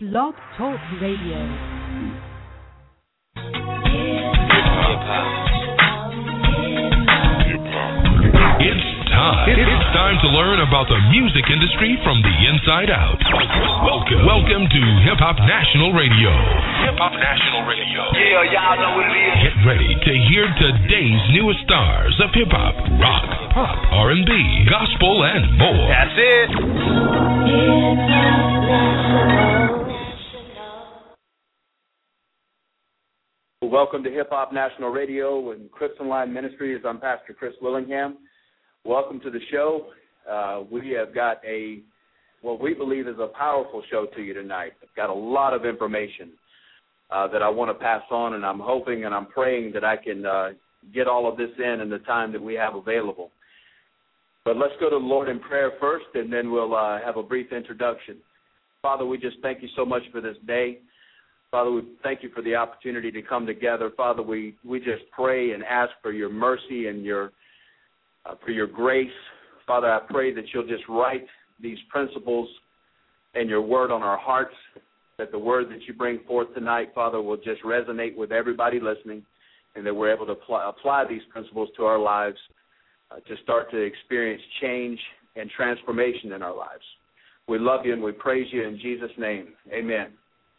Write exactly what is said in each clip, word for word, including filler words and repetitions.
Blog Talk Radio. It's time. It's time to learn about the music industry from the inside out. Welcome, welcome to Hip Hop National Radio. Hip Hop National Radio. Yeah, y'all know what it is. Get ready to hear today's newest stars of hip hop, rock, pop, R and B, gospel, and more. That's it. Welcome to Hip Hop National Radio and Crimson Line Ministries. I'm Pastor Chris Willingham. Welcome to the show. Uh, we have got a, what we believe is a powerful show to you tonight. I've got a lot of information uh, that I want to pass on, and I'm hoping and I'm praying that I can uh, get all of this in in the time that we have available. But let's go to the Lord in prayer first, and then we'll uh, have a brief introduction. Father, we just thank you so much for this day. Father, we thank you for the opportunity to come together. Father, we, we just pray and ask for your mercy and your uh, for your grace. Father, I pray that you'll just write these principles and your word on our hearts, that the word that you bring forth tonight, Father, will just resonate with everybody listening, and that we're able to apply, apply these principles to our lives uh, to start to experience change and transformation in our lives. We love you and we praise you in Jesus' name. Amen.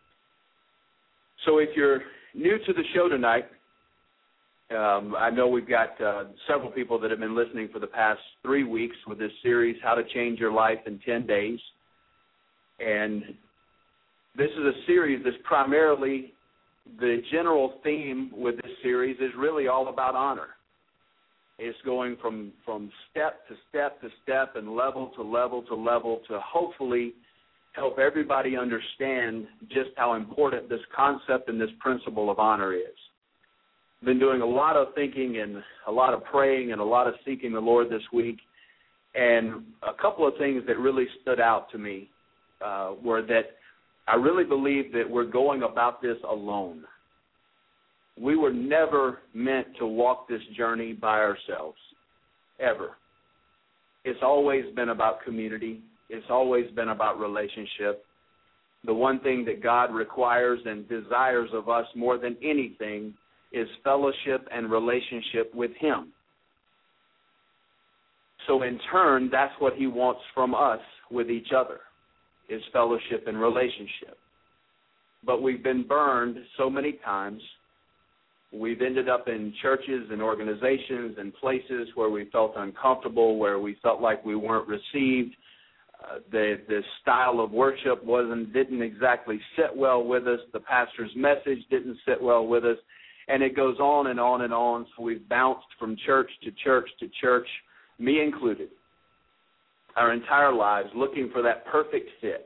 So if you're new to the show tonight, um, I know we've got uh, several people that have been listening for the past three weeks with this series, How to Change Your Life in ten days. And this is a series that's primarily, the general theme with this series is really all about honor. It's going from, from step to step to step and level to level to level to hopefully help everybody understand just how important this concept and this principle of honor is. I've been doing a lot of thinking and a lot of praying and a lot of seeking the Lord this week, and a couple of things that really stood out to me uh, were that I really believe that we're going about this alone. We were never meant to walk this journey by ourselves, ever. It's always been about community. It's always been about relationship. The one thing that God requires and desires of us more than anything is fellowship and relationship with him. So in turn, that's what he wants from us with each other, is fellowship and relationship. But we've been burned so many times. We've ended up in churches and organizations and places where we felt uncomfortable, where we felt like we weren't received. Uh, the the style of worship wasn't didn't exactly sit well with us. The pastor's message didn't sit well with us, and it goes on and on and on. So we've bounced from church to church to church, me included, our entire lives looking for that perfect fit,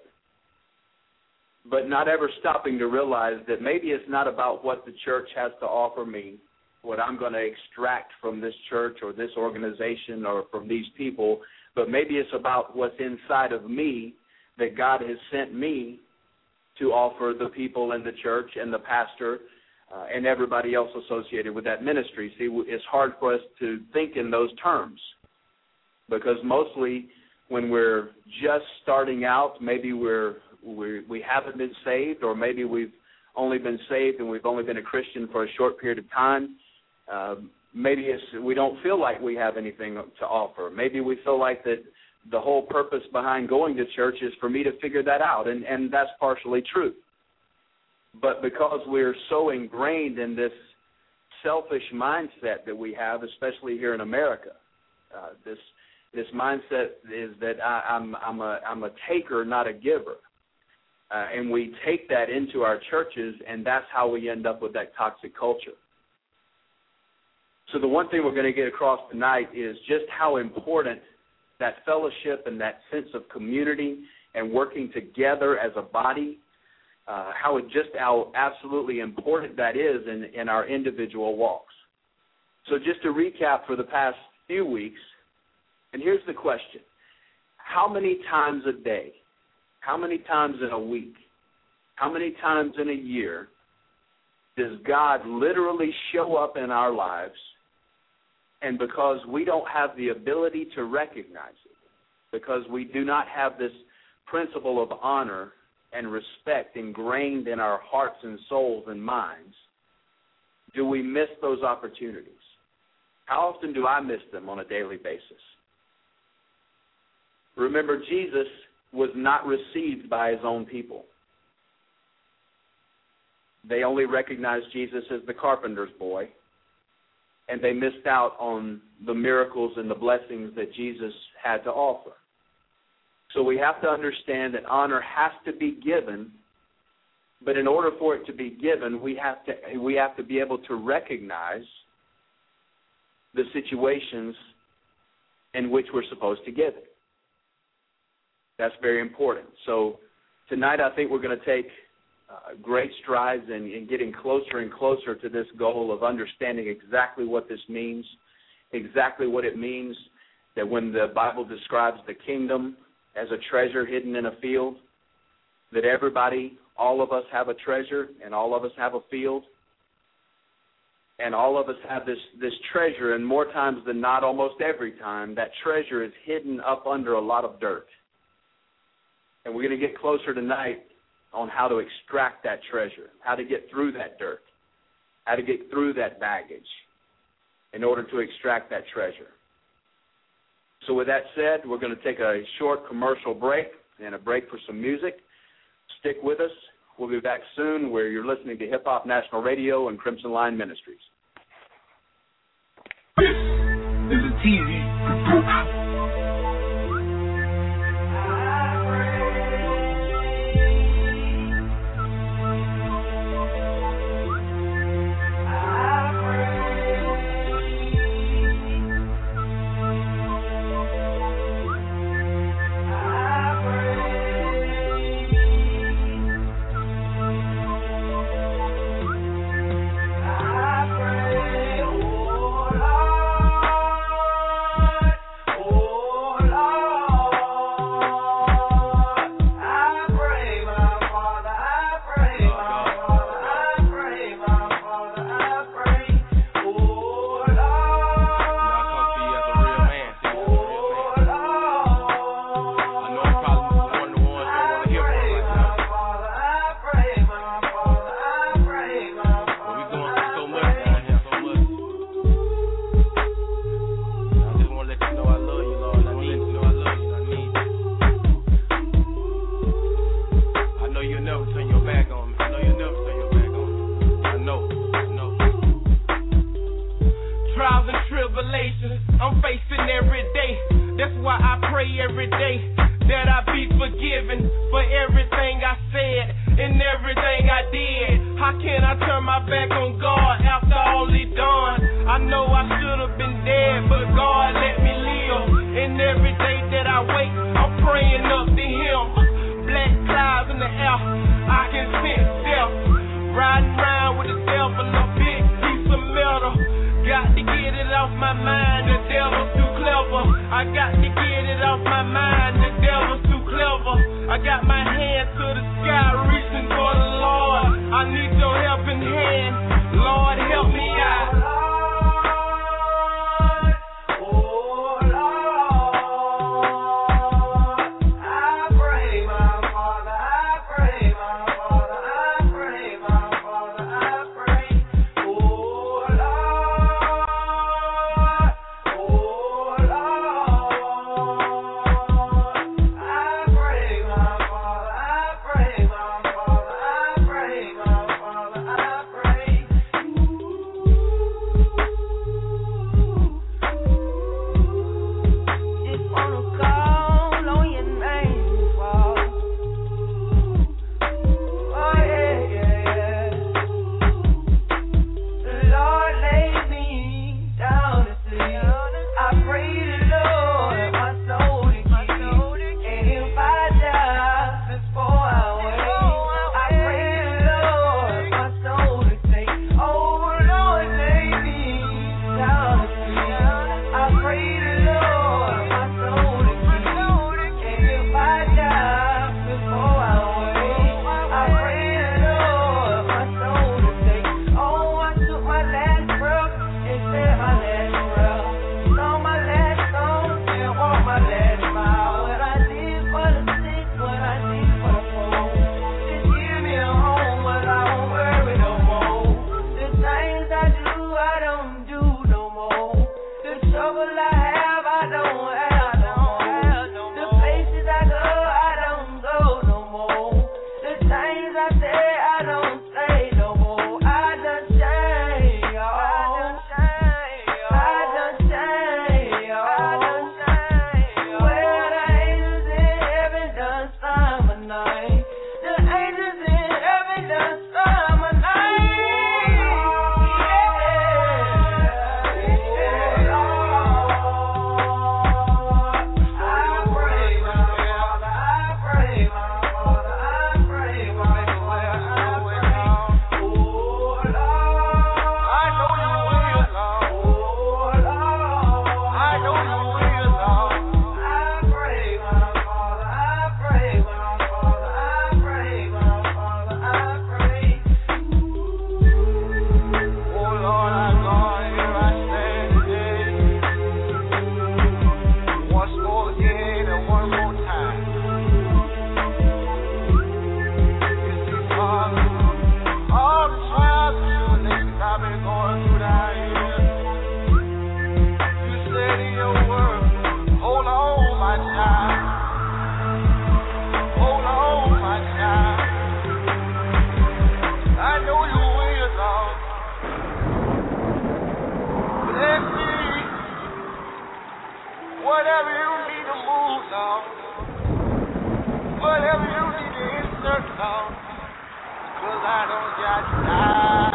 but not ever stopping to realize that maybe it's not about what the church has to offer me, what I'm going to extract from this church or this organization or from these people, but maybe it's about what's inside of me that God has sent me to offer the people in the church and the pastor uh, and everybody else associated with that ministry. See, it's hard for us to think in those terms because mostly when we're just starting out, maybe we're, we we haven't been saved, or maybe we've only been saved and we've only been a Christian for a short period of time. Uh, Maybe it's, we don't feel like we have anything to offer. Maybe we feel like that the whole purpose behind going to church is for me to figure that out, and, and that's partially true. But because we're so ingrained in this selfish mindset that we have, especially here in America, uh, this this mindset is that I, I'm I'm a I'm a taker, not a giver, uh, and we take that into our churches, and that's how we end up with that toxic culture. So the one thing we're going to get across tonight is just how important that fellowship and that sense of community and working together as a body, uh, how it just how absolutely important that is in, in our individual walks. So just to recap for the past few weeks, and here's the question. How many times a day, how many times in a week, how many times in a year does God literally show up in our lives, and because we don't have the ability to recognize it, because we do not have this principle of honor and respect ingrained in our hearts and souls and minds, do we miss those opportunities? How often do I miss them on a daily basis? Remember, Jesus was not received by his own people. They only recognized Jesus as the carpenter's boy, and they missed out on the miracles and the blessings that Jesus had to offer. So we have to understand that honor has to be given, but in order for it to be given, we have to we have to be able to recognize the situations in which we're supposed to give it. That's very important. So tonight I think we're going to take uh, great strides in, in getting closer and closer to this goal of understanding exactly what this means, exactly what it means that when the Bible describes the kingdom as a treasure hidden in a field, that everybody, all of us have a treasure and all of us have a field, and all of us have this, this treasure, and more times than not, almost every time, that treasure is hidden up under a lot of dirt. And we're going to get closer tonight on how to extract that treasure, how to get through that dirt, how to get through that baggage in order to extract that treasure. So with that said, we're going to take a short commercial break and a break for some music. Stick with us. We'll be back soon where you're listening to Hip Hop National Radio and Crimson Line Ministries. This is a T V. I pray, my Father, I pray, my 'cause I don't got time.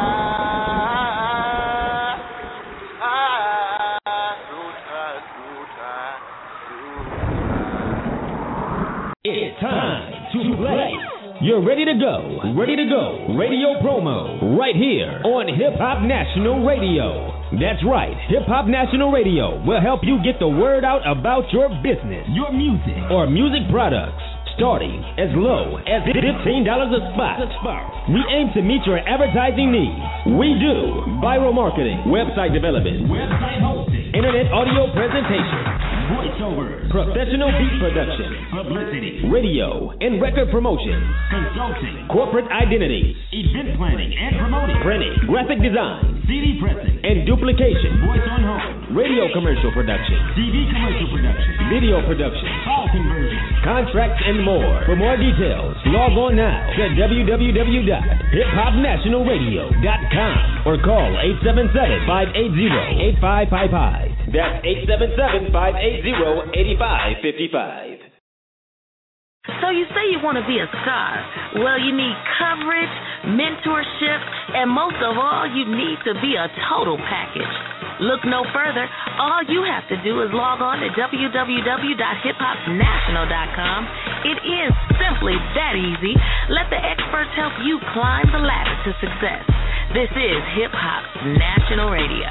It's time to play. You're ready to go, ready to go. Radio promo right here on Hip Hop National Radio. That's right. Hip Hop National Radio will help you get the word out about your business, your music, or music products. Starting as low as fifteen dollars a spot. We aim to meet your advertising needs. We do viral marketing, website development, website hosting, internet audio presentation, voiceovers, professional beat production, publicity, radio and record promotion, consulting, corporate identity, event planning and promoting, printing, graphic design, C D pressing and duplication, voice on home, radio commercial production, T V commercial production, video production, call conversion, contracts and more. For more details, log on now to w w w dot hip hop national radio dot com or call eight seven seven, five eight zero, eight five five five. That's eight seven seven, five eight zero, eight five five five. So you say you want to be a star. Well, you need coverage, mentorship, and most of all, you need to be a total package. Look no further. All you have to do is log on to w w w dot hip hop national dot com. It is simply that easy. Let the experts help you climb the ladder to success. This is Hip Hop National Radio.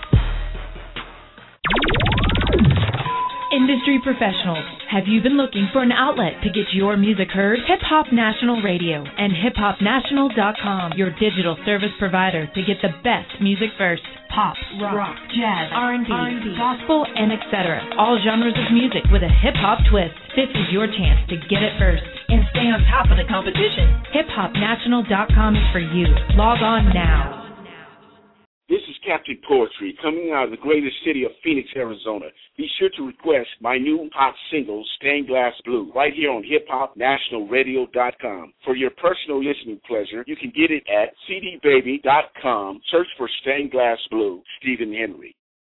Industry professionals, have you been looking for an outlet to get your music heard? Hip Hop National Radio and hip hop national dot com, your digital service provider to get the best music first. Pop, rock, rock jazz, R and B, R and B, gospel, and et cetera. All genres of music with a hip-hop twist. This is your chance to get it first and stay on top of the competition. hip hop national dot com is for you. Log on now. This is Captain Poetry coming out of the greatest city of Phoenix, Arizona. Be sure to request my new hot single, Stained Glass Blue, right here on hip hop national radio dot com. For your personal listening pleasure, you can get it at c d baby dot com. Search for Stained Glass Blue, Stephen Henry.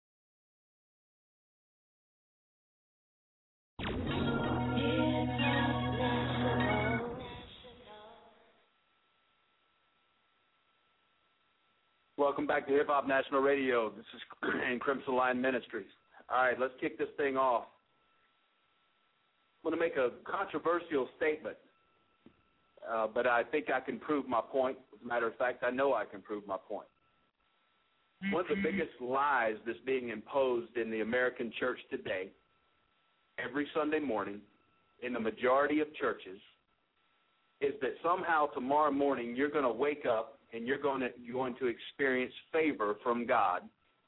Welcome back to Hip Hop National Radio. This is and Crimson Line Ministries. All right, let's kick this thing off. I'm going to make a controversial statement, uh, but I think I can prove my point. As a matter of fact, I know I can prove my point. One of the biggest lies that's being imposed in the American church today, every Sunday morning, in the majority of churches, is that somehow tomorrow morning you're going to wake up and you're going to you're going to experience favor from God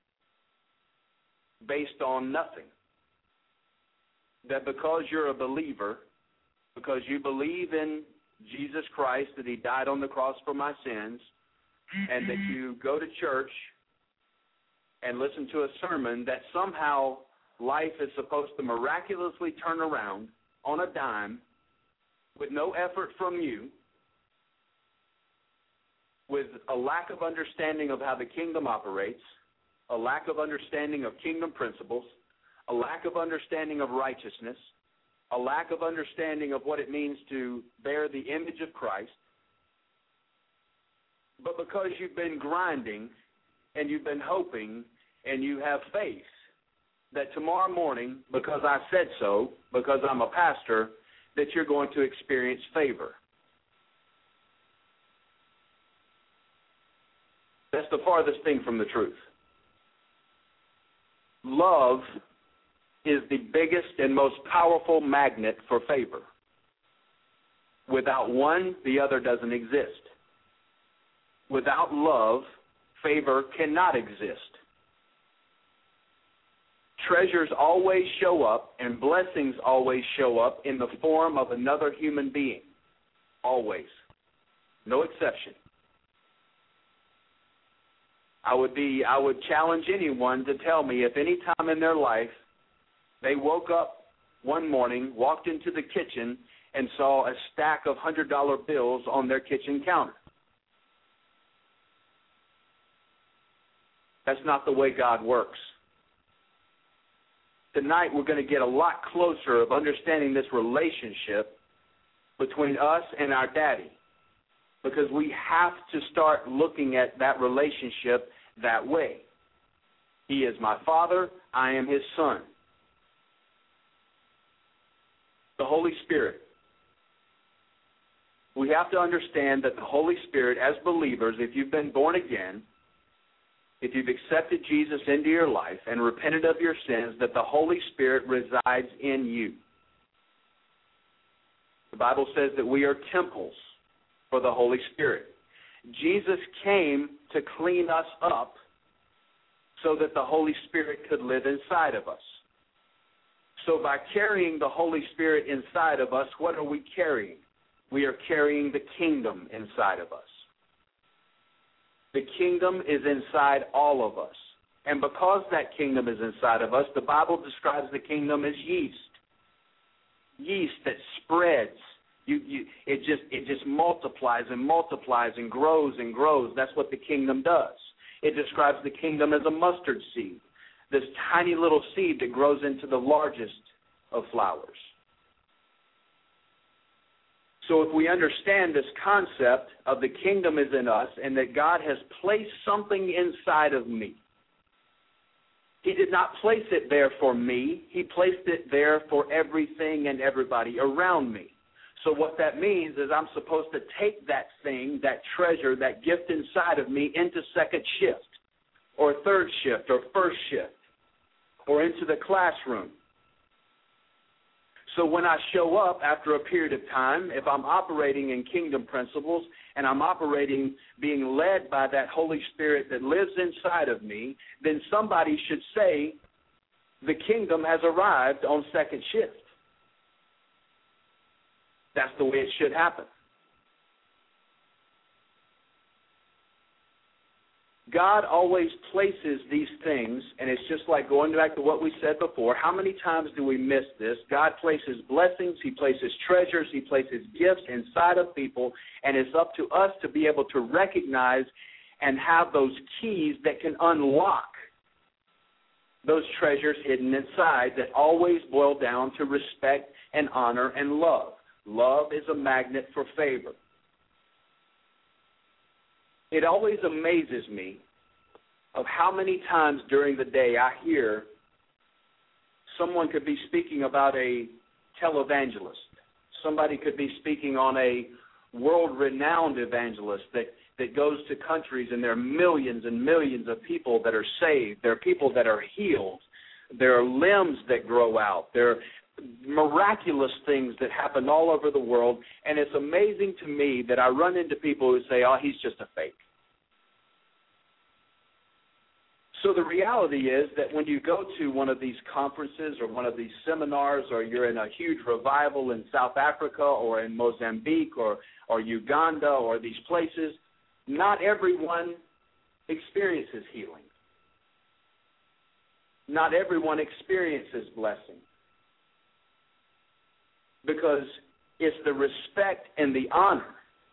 based on nothing. That because you're a believer, because you believe in Jesus Christ, that he died on the cross for my sins, and that you go to church and listen to a sermon, that somehow life is supposed to miraculously turn around on a dime with no effort from you, with a lack of understanding of how the kingdom operates, a lack of understanding of kingdom principles, a lack of understanding of righteousness, a lack of understanding of what it means to bear the image of Christ. But because you've been grinding and you've been hoping and you have faith that tomorrow morning, because I said so, because I'm a pastor, that you're going to experience favor. That's the farthest thing from the truth. Love is the biggest and most powerful magnet for favor. Without one, the other doesn't exist. Without love, favor cannot exist. Treasures always show up and blessings always show up in the form of another human being. Always. No exception. I would be I would challenge anyone to tell me if any time in their life they woke up one morning, walked into the kitchen, and saw a stack of one hundred dollar bills on their kitchen counter. That's not the way God works. Tonight we're going to get a lot closer of understanding this relationship between us and our daddy, because we have to start looking at that relationship that way. He is my Father, I am His Son. The Holy Spirit. We have to understand that the Holy Spirit, as believers, if you've been born again, if you've accepted Jesus into your life and repented of your sins, that the Holy Spirit resides in you. The Bible says that we are temples for the Holy Spirit. Jesus came to clean us up so that the Holy Spirit could live inside of us. So by carrying the Holy Spirit inside of us, what are we carrying? We are carrying the kingdom inside of us. The kingdom is inside all of us. And because that kingdom is inside of us, the Bible describes the kingdom as yeast. Yeast that spreads. You, you, it just it just multiplies and multiplies and grows and grows. That's what the kingdom does. It describes the kingdom as a mustard seed, this tiny little seed that grows into the largest of flowers. So if we understand this concept of the kingdom is in us and that God has placed something inside of me, He did not place it there for me. He placed it there for everything and everybody around me. So what that means is I'm supposed to take that thing, that treasure, that gift inside of me into second shift or third shift or first shift or into the classroom. So when I show up after a period of time, if I'm operating in kingdom principles and I'm operating being led by that Holy Spirit that lives inside of me, then somebody should say the kingdom has arrived on second shift. That's the way it should happen. God always places these things, and it's just like going back to what we said before. How many times do we miss this? God places blessings, He places treasures, He places gifts inside of people, and it's up to us to be able to recognize and have those keys that can unlock those treasures hidden inside that always boil down to respect and honor and love. Love is a magnet for favor. It always amazes me of how many times during the day I hear someone could be speaking about a televangelist. Somebody could be speaking on a world-renowned evangelist that, that goes to countries, and there are millions and millions of people that are saved. There are people that are healed. There are limbs that grow out. There are miraculous things that happen all over the world, and it's amazing to me that I run into people who say, oh, he's just a fake. So the reality is that when you go to one of these conferences or one of these seminars, or you're in a huge revival in South Africa or in Mozambique or, or Uganda or these places, not everyone experiences healing. Not everyone experiences blessing. Because it's the respect and the honor.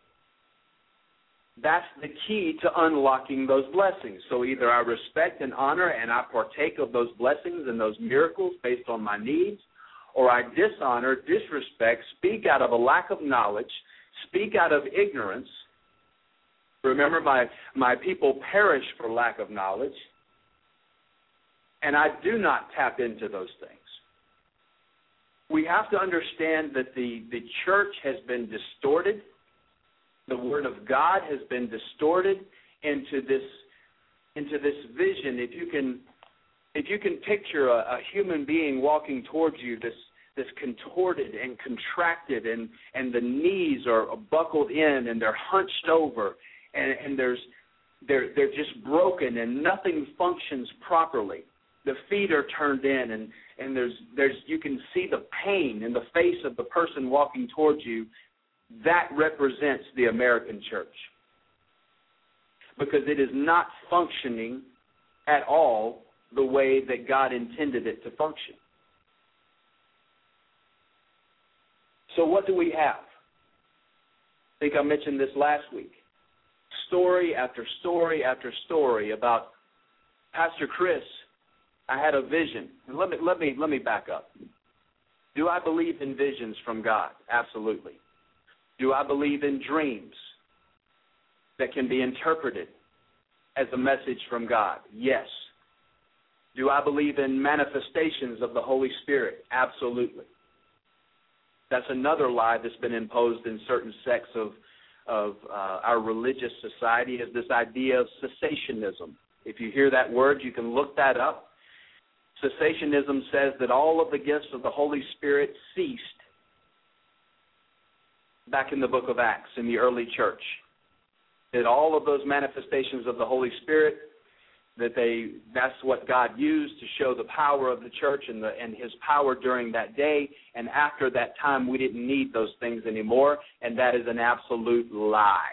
That's the key to unlocking those blessings. So either I respect and honor and I partake of those blessings and those miracles based on my needs, or I dishonor, disrespect, speak out of a lack of knowledge, speak out of ignorance. Remember, my, my people perish for lack of knowledge, and I do not tap into those things. We have to understand that the, the church has been distorted. The Word of God has been distorted into this into this vision. If you can if you can picture a, a human being walking towards you, this this contorted and contracted, and, and the knees are buckled in and they're hunched over, and, and there's they're they're just broken and nothing functions properly. The feet are turned in, and, and there's there's you can see the pain in the face of the person walking towards you. That represents the American church, because it is not functioning at all the way that God intended it to function. So what do we have? I think I mentioned this last week. Story after story after story about Pastor Chris. I had a vision. Let me let me let me back up. Do I believe in visions from God? Absolutely. Do I believe in dreams? that can be interpreted as a message from God? Yes. Do I believe in manifestations of the Holy Spirit? Absolutely. That's another lie that's been imposed in certain sects of, of uh, our religious society, is this idea of cessationism. If you hear that word, you can look that up. Cessationism says that all of the gifts of the Holy Spirit ceased back in the book of Acts in the early church. That all of those manifestations of the Holy Spirit, that they that's what God used to show the power of the church and the and his power during that day, and after that time we didn't need those things anymore, and that is an absolute lie.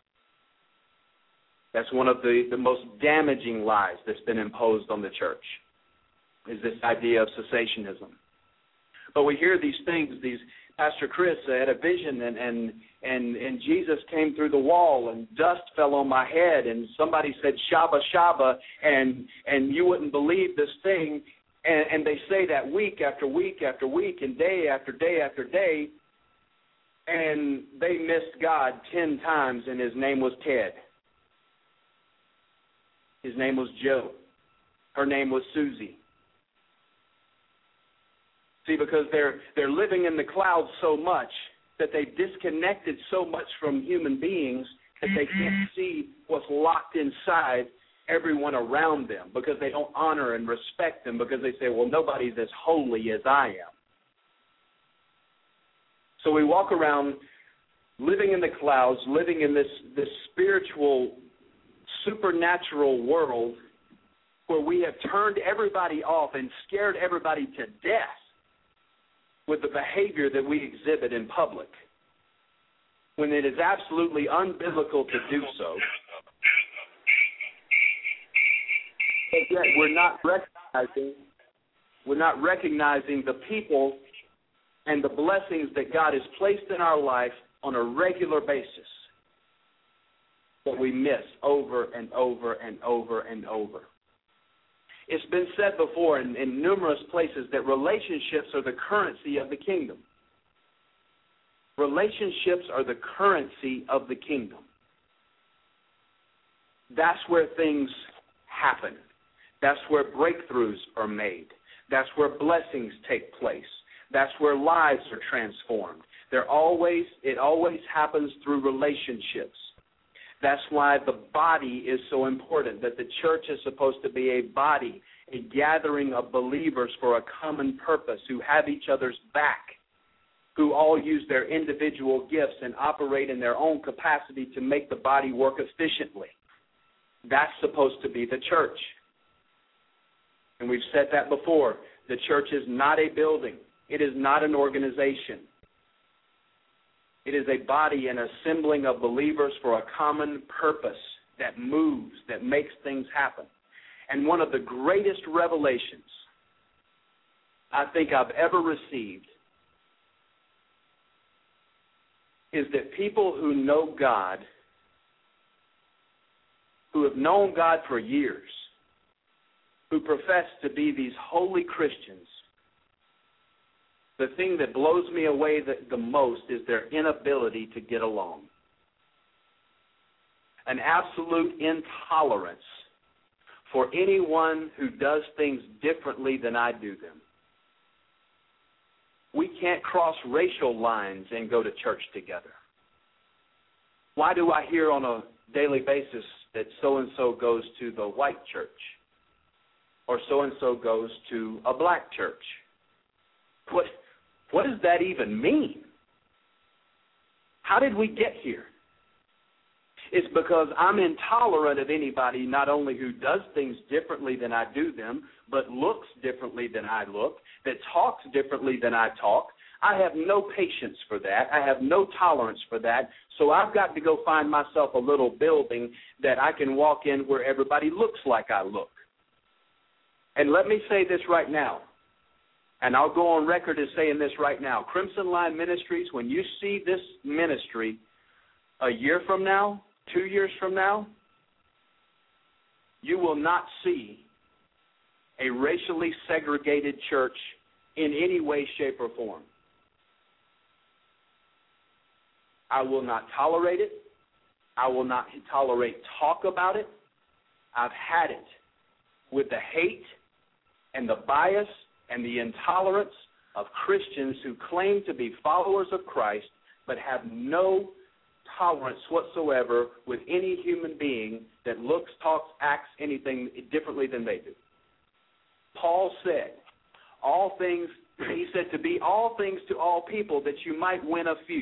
That's one of the, the most damaging lies that's been imposed on the church, is this idea of cessationism. But we hear these things, these Pastor Chris had a vision, and, and and and Jesus came through the wall, and dust fell on my head, and somebody said Shabba Shabba, and and you wouldn't believe this thing, and, and they say that week after week after week, and day after day after day, and they missed God ten times, and his name was Ted. His name was Joe. Her name was Susie. See, because they're they're living in the clouds so much that they've disconnected so much from human beings that they can't see what's locked inside everyone around them, because they don't honor and respect them, because they say, well, nobody's as holy as I am. So we walk around living in the clouds, living in this, this spiritual, supernatural world where we have turned everybody off and scared everybody to death with the behavior that we exhibit in public, when it is absolutely unbiblical to do so. But yet we're not recognizing, we're not recognizing the people and the blessings that God has placed in our life on a regular basis that we miss over and over and over and over. It's been said before in, in numerous places that relationships are the currency of the kingdom. Relationships are the currency of the kingdom. That's where things happen. That's where breakthroughs are made. That's where blessings take place. That's where lives are transformed. They're always, it always happens through relationships. That's why the body is so important, that the church is supposed to be a body, a gathering of believers for a common purpose, who have each other's back, who all use their individual gifts and operate in their own capacity to make the body work efficiently. That's supposed to be the church. And we've said that before. The church is not a building. It is not an organization. It is a body, an assembling of believers for a common purpose that moves, that makes things happen. And one of the greatest revelations I think I've ever received is that people who know God, who have known God for years, who profess to be these holy Christians, the thing that blows me away the, the most is their inability to get along. An absolute intolerance for anyone who does things differently than I do them. We can't cross racial lines and go to church together. Why do I hear on a daily basis that so-and-so goes to the white church or so-and-so goes to a black church? What, what does that even mean? How did we get here? It's because I'm intolerant of anybody not only who does things differently than I do them, but looks differently than I look, that talks differently than I talk. I have no patience for that. I have no tolerance for that. So I've got to go find myself a little building that I can walk in where everybody looks like I look. And let me say this right now, and I'll go on record as saying this right now. Crimson Line Ministries, when you see this ministry a year from now, two years from now, you will not see a racially segregated church in any way, shape, or form. I will not tolerate it. I will not tolerate talk about it. I've had it with the hate and the bias and the intolerance of Christians who claim to be followers of Christ but have no tolerance whatsoever with any human being that looks, talks, acts anything differently than they do. Paul said, all things, he said to be all things to all people that you might win a few.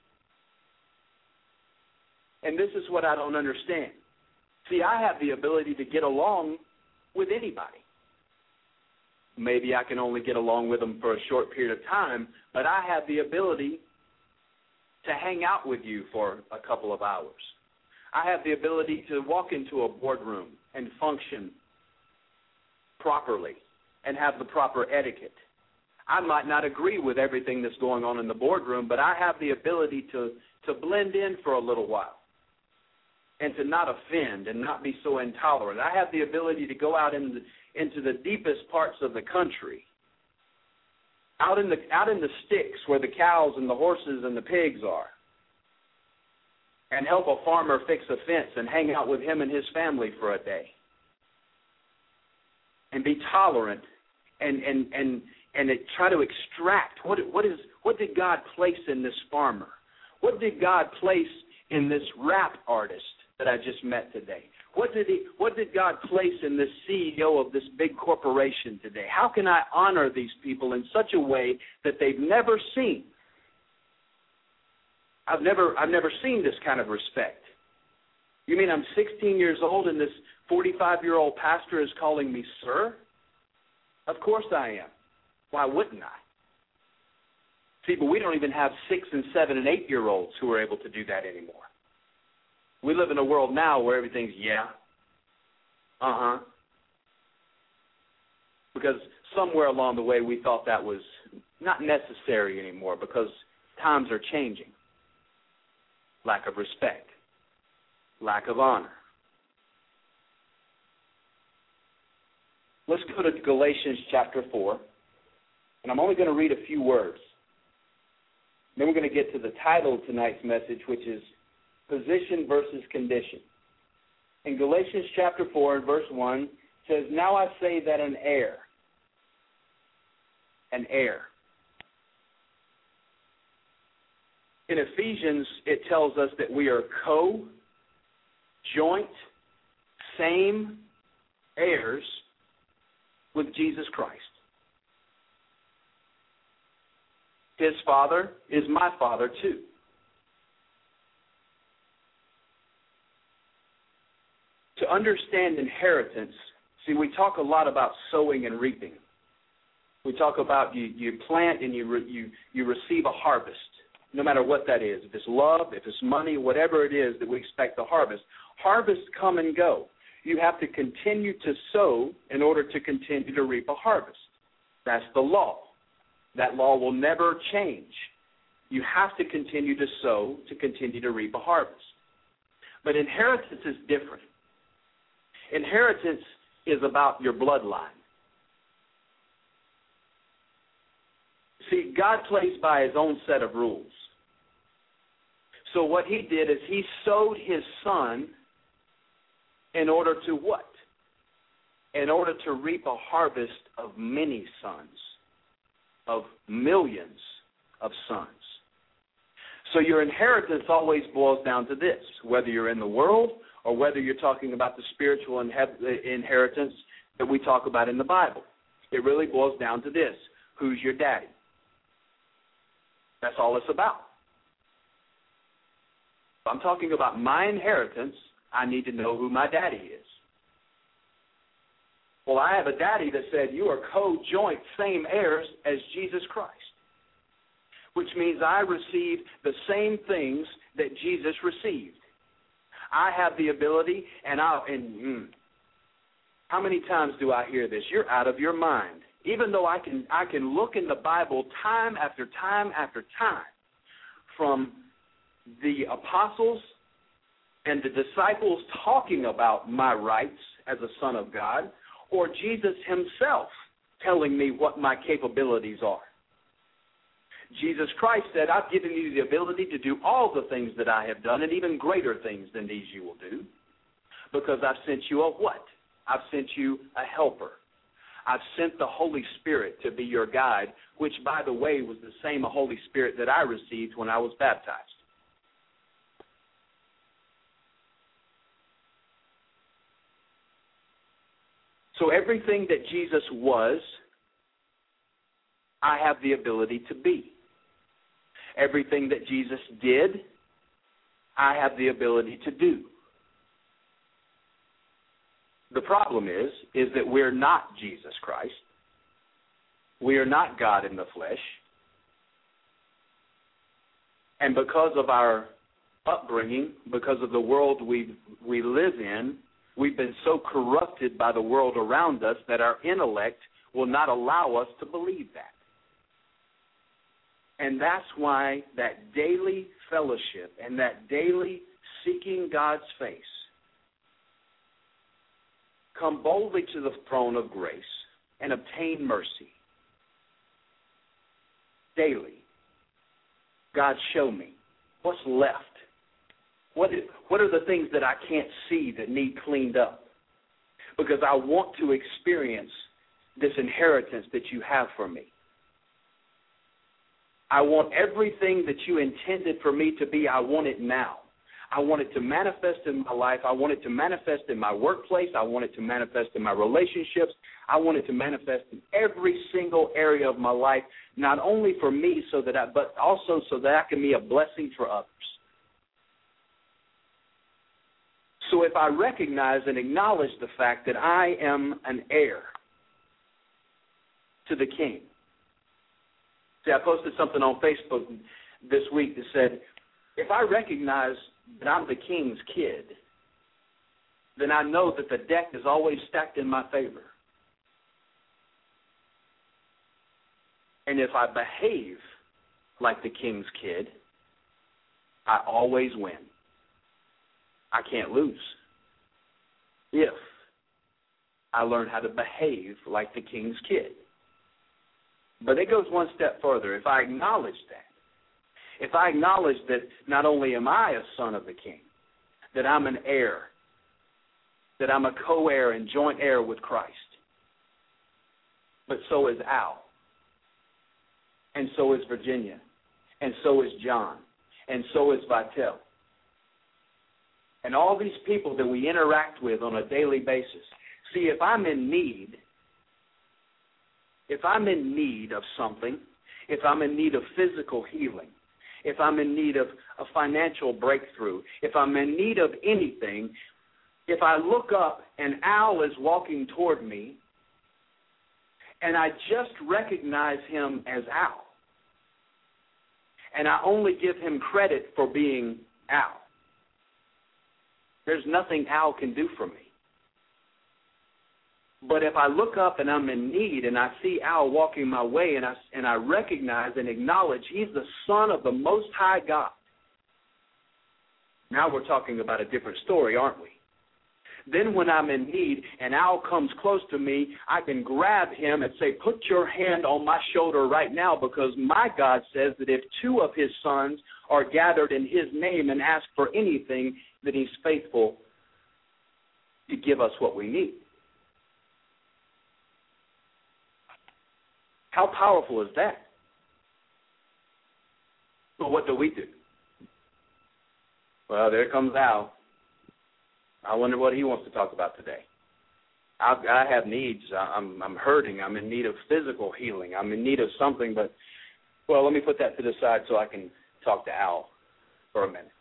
And this is what I don't understand. See, I have the ability to get along with anybody. Maybe I can only get along with them for a short period of time, but I have the ability to hang out with you for a couple of hours. I have the ability to walk into a boardroom and function properly and have the proper etiquette. I might not agree with everything that's going on in the boardroom, but I have the ability to, to blend in for a little while and to not offend and not be so intolerant. I have the ability to go out in the, into the deepest parts of the country, out in the out in the sticks where the cows and the horses and the pigs are, and help a farmer fix a fence and hang out with him and his family for a day, and be tolerant and and and and it, try to extract what what is what did God place in this farmer? What did God place in this rap artist that I just met today? What did he what did God place in this C E O of this big corporation today? How can I honor these people in such a way that they've never seen? I've never I've never seen this kind of respect. You mean I'm sixteen years old and this forty-five-year-old pastor is calling me sir? Of course I am. Why wouldn't I? See, but we don't even have six and seven and eight-year-olds who are able to do that anymore. We live in a world now where everything's yeah, uh-huh. Because somewhere along the way we thought that was not necessary anymore because times are changing. Lack of respect, lack of honor. Let's go to Galatians chapter four, and I'm only going to read a few words. Then we're going to get to the title of tonight's message, which is Position versus Condition. In Galatians chapter four and verse one, it says, now I say that an heir, an heir. In Ephesians, it tells us that we are co, joint, same heirs with Jesus Christ. His Father is my Father too. To understand inheritance, see, we talk a lot about sowing and reaping. We talk about you, you plant and you, re, you, you receive a harvest, no matter what that is. If it's love, if it's money, whatever it is that we expect to harvest. Harvests come and go. You have to continue to sow in order to continue to reap a harvest. That's the law. That law will never change. You have to continue to sow to continue to reap a harvest. But inheritance is different. Inheritance is about your bloodline. See, God plays by his own set of rules. So what he did is he sowed his son in order to what? In order to reap a harvest of many sons, of millions of sons. So your inheritance always boils down to this, whether you're in the world or whether you're talking about the spiritual inheritance that we talk about in the Bible. It really boils down to this: who's your daddy? That's all it's about. If I'm talking about my inheritance, I need to know who my daddy is. Well, I have a daddy that said you are co-joint same heirs as Jesus Christ, which means I receive the same things that Jesus received. I have the ability, and I and mm, how many times do I hear this? You're out of your mind. Even though I can I can look in the Bible time after time after time, from the apostles and the disciples talking about my rights as a son of God, or Jesus himself telling me what my capabilities are. Jesus Christ said, I've given you the ability to do all the things that I have done and even greater things than these you will do, because I've sent you a what? I've sent you a helper. I've sent the Holy Spirit to be your guide, which, by the way, was the same Holy Spirit that I received when I was baptized. So everything that Jesus was, I have the ability to be. Everything that Jesus did, I have the ability to do. The problem is, is that we're not Jesus Christ. We are not God in the flesh. And because of our upbringing, because of the world we we live in, we've been so corrupted by the world around us that our intellect will not allow us to believe that. And that's why that daily fellowship and that daily seeking God's face, come boldly to the throne of grace and obtain mercy. Daily. God, show me what's left. What is, what are the things that I can't see that need cleaned up? Because I want to experience this inheritance that you have for me. I want everything that you intended for me to be, I want it now. I want it to manifest in my life. I want it to manifest in my workplace. I want it to manifest in my relationships. I want it to manifest in every single area of my life, not only for me, so that I, but also so that I can be a blessing for others. So if I recognize and acknowledge the fact that I am an heir to the King. See, I posted something on Facebook this week that said, if I recognize that I'm the King's kid, then I know that the deck is always stacked in my favor. And if I behave like the King's kid, I always win. I can't lose if I learn how to behave like the King's kid. But it goes one step further. If I acknowledge that, if I acknowledge that not only am I a son of the King, that I'm an heir, that I'm a co-heir and joint heir with Christ, but so is Al, and so is Virginia, and so is John, and so is Vitel. And all these people that we interact with on a daily basis. See, if I'm in need, if I'm in need of something, if I'm in need of physical healing, if I'm in need of a financial breakthrough, if I'm in need of anything, if I look up and Al is walking toward me and I just recognize him as Al, and I only give him credit for being Al, there's nothing Al can do for me. But if I look up and I'm in need and I see Al walking my way and I, and I recognize and acknowledge he's the Son of the Most High God, now we're talking about a different story, aren't we? Then when I'm in need and Al comes close to me, I can grab him and say, put your hand on my shoulder right now, because my God says that if two of his sons are gathered in his name and ask for anything, that he's faithful to give us what we need. How powerful is that? But what do we do? Well, there comes Al. I wonder what he wants to talk about today. I, I have needs. I'm, I'm hurting. I'm in need of physical healing. I'm in need of something, but, well, let me put that to the side so I can talk to Al for a minute.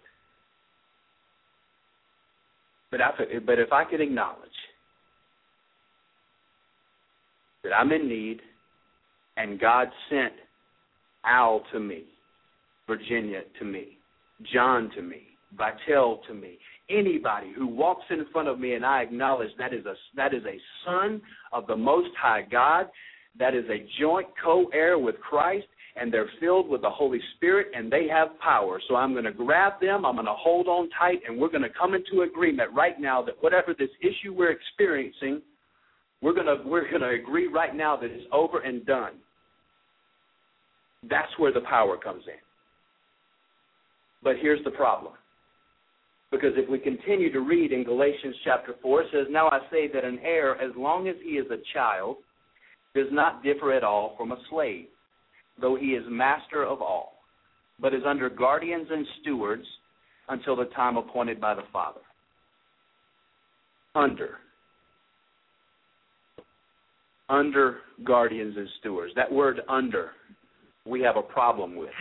But, I, but if I could acknowledge that I'm in need and God sent Al to me, Virginia to me, John to me, Vitel to me, anybody who walks in front of me and I acknowledge that is a, that is a son of the Most High God, that is a joint co-heir with Christ, and they're filled with the Holy Spirit, and they have power. So I'm going to grab them, I'm going to hold on tight, and we're going to come into agreement right now that whatever this issue we're experiencing, we're going to we're going to agree right now that it's over and done. That's where the power comes in. But here's the problem. Because if we continue to read in Galatians chapter four, it says, now I say that an heir, as long as he is a child, does not differ at all from a slave, though he is master of all, but is under guardians and stewards until the time appointed by the Father. Under. Under guardians and stewards. That word under, we have a problem with.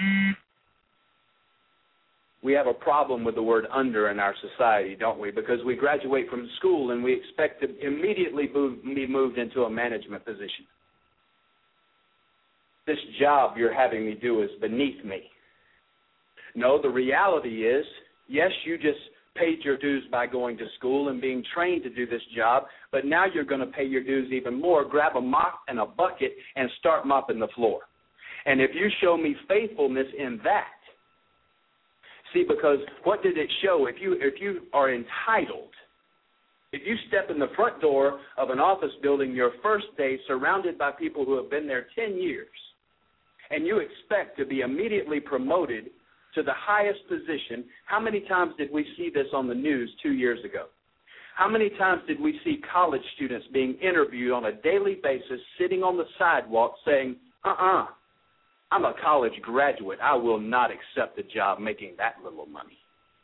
We have a problem with the word under in our society, don't we? Because we graduate from school and we expect to immediately move, be moved into a management position. This job you're having me do is beneath me. No, the reality is, yes, you just paid your dues by going to school and being trained to do this job, but now you're going to pay your dues even more. Grab a mop and a bucket and start mopping the floor. And if you show me faithfulness in that, see, because what did it show? If you if you are entitled, if you step in the front door of an office building your first day surrounded by people who have been there ten years, and you expect to be immediately promoted to the highest position, how many times did we see this on the news two years ago? How many times did we see college students being interviewed on a daily basis sitting on the sidewalk saying, uh-uh, I'm a college graduate. I will not accept a job making that little money.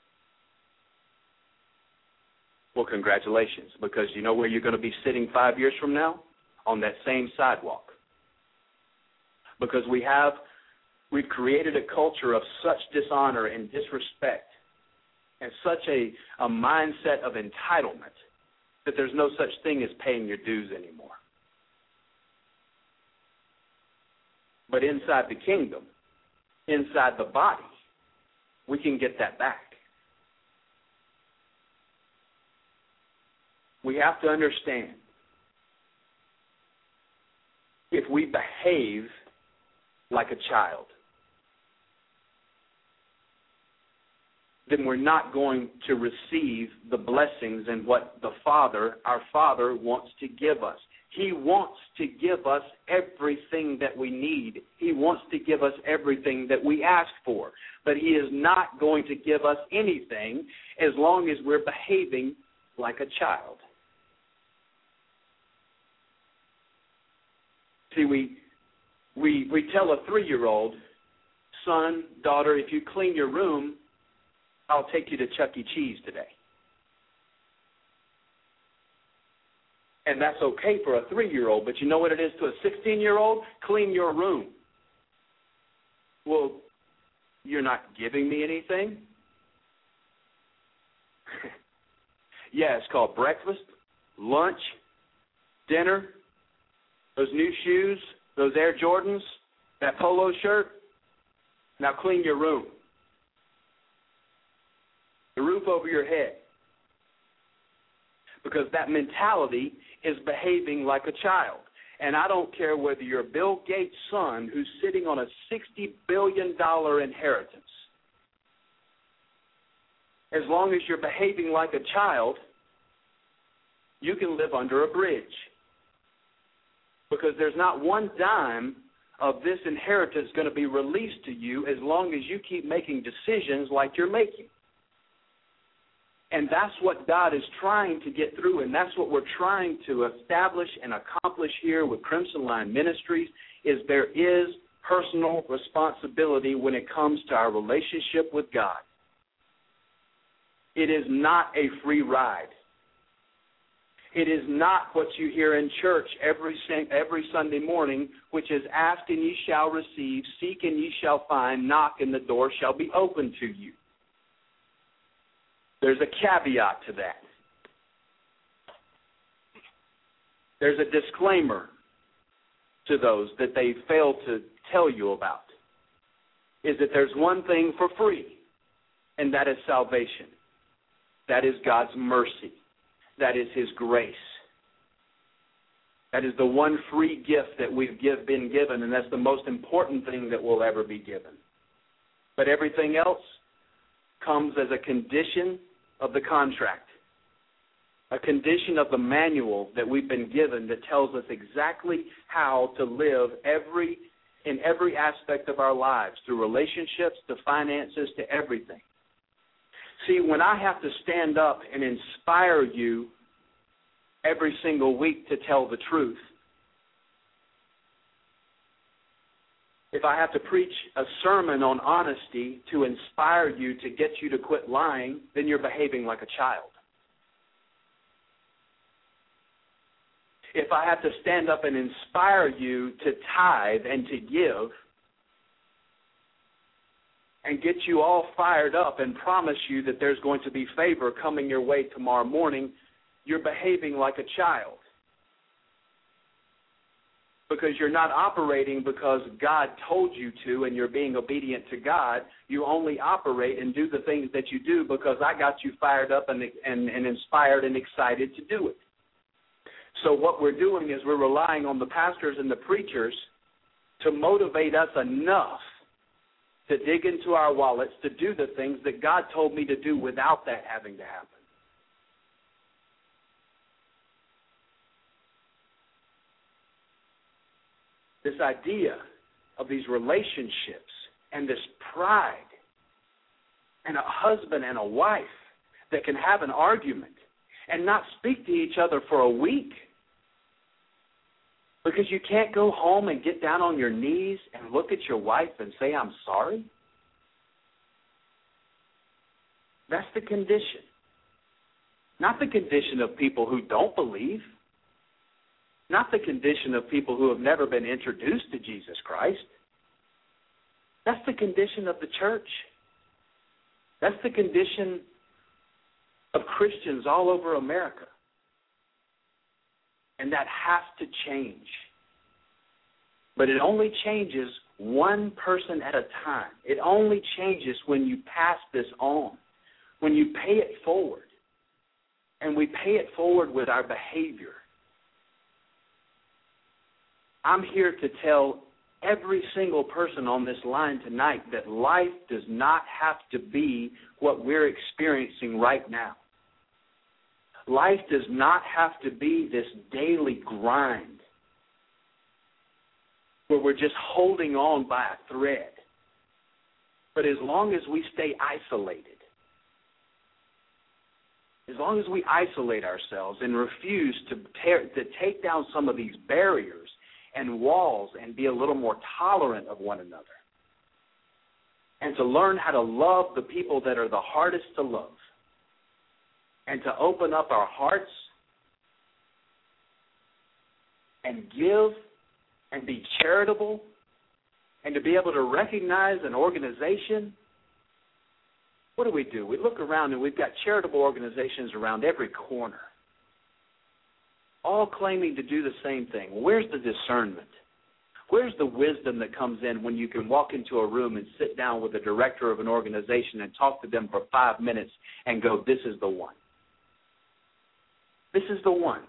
Well, congratulations, because you know where you're going to be sitting five years from now? On that same sidewalk. Because we have, we've created a culture of such dishonor and disrespect and such a, a mindset of entitlement that there's no such thing as paying your dues anymore. But inside the kingdom, inside the body, we can get that back. We have to understand, if we behave like a child, then we're not going to receive the blessings and what the Father, our Father, wants to give us. He wants to give us everything that we need. He wants to give us everything that we ask for. But He is not going to give us anything as long as we're behaving like a child. See, we we we tell a three-year-old, son, daughter, if you clean your room, I'll take you to Chuck E. Cheese today. And that's okay for a three-year-old, but you know what it is to a sixteen-year-old? Clean your room. Well, you're not giving me anything? Yeah, it's called breakfast, lunch, dinner, those new shoes, those Air Jordans, that polo shirt. Now clean your room. The roof over your head. Because that mentality is behaving like a child. And I don't care whether you're Bill Gates' son who's sitting on a sixty billion dollars inheritance. As long as you're behaving like a child, you can live under a bridge. Because there's not one dime of this inheritance going to be released to you as long as you keep making decisions like you're making. And that's what God is trying to get through, and that's what we're trying to establish and accomplish here with Crimson Line Ministries, is there is personal responsibility when it comes to our relationship with God. It is not a free ride. It is not what you hear in church every every Sunday morning, which is ask and ye shall receive, seek and ye shall find, knock and the door shall be opened to you. There's a caveat to that. There's a disclaimer to those that they fail to tell you about, is that there's one thing for free, and that is salvation. That is God's mercy. That is His grace. That is the one free gift that we've give, been given, and that's the most important thing that will ever be given. But everything else comes as a condition of the contract, a condition of the manual that we've been given that tells us exactly how to live every in every aspect of our lives, through relationships, to finances, to everything. See, when I have to stand up and inspire you every single week to tell the truth, if I have to preach a sermon on honesty to inspire you to get you to quit lying, then you're behaving like a child. If I have to stand up and inspire you to tithe and to give and get you all fired up and promise you that there's going to be favor coming your way tomorrow morning, you're behaving like a child. Because you're not operating because God told you to and you're being obedient to God. You only operate and do the things that you do because I got you fired up and, and, and inspired and excited to do it. So what we're doing is we're relying on the pastors and the preachers to motivate us enough to dig into our wallets to do the things that God told me to do without that having to happen. This idea of these relationships and this pride and a husband and a wife that can have an argument and not speak to each other for a week because you can't go home and get down on your knees and look at your wife and say, I'm sorry. That's the condition. Not the condition of people who don't believe. Not the condition of people who have never been introduced to Jesus Christ. That's the condition of the church. That's the condition of Christians all over America. And that has to change. But it only changes one person at a time. It only changes when you pass this on, when you pay it forward. And we pay it forward with our behavior. I'm here to tell every single person on this line tonight that life does not have to be what we're experiencing right now. Life does not have to be this daily grind where we're just holding on by a thread. But as long as we stay isolated, as long as we isolate ourselves and refuse to, tear, to take down some of these barriers and walls and be a little more tolerant of one another, and to learn how to love the people that are the hardest to love, and to open up our hearts and give and be charitable and to be able to recognize an organization, what do we do? We look around and we've got charitable organizations around every corner, all claiming to do the same thing. Where's the discernment? Where's the wisdom that comes in when you can walk into a room and sit down with the director of an organization and talk to them for five minutes and go, this is the one. This is the one.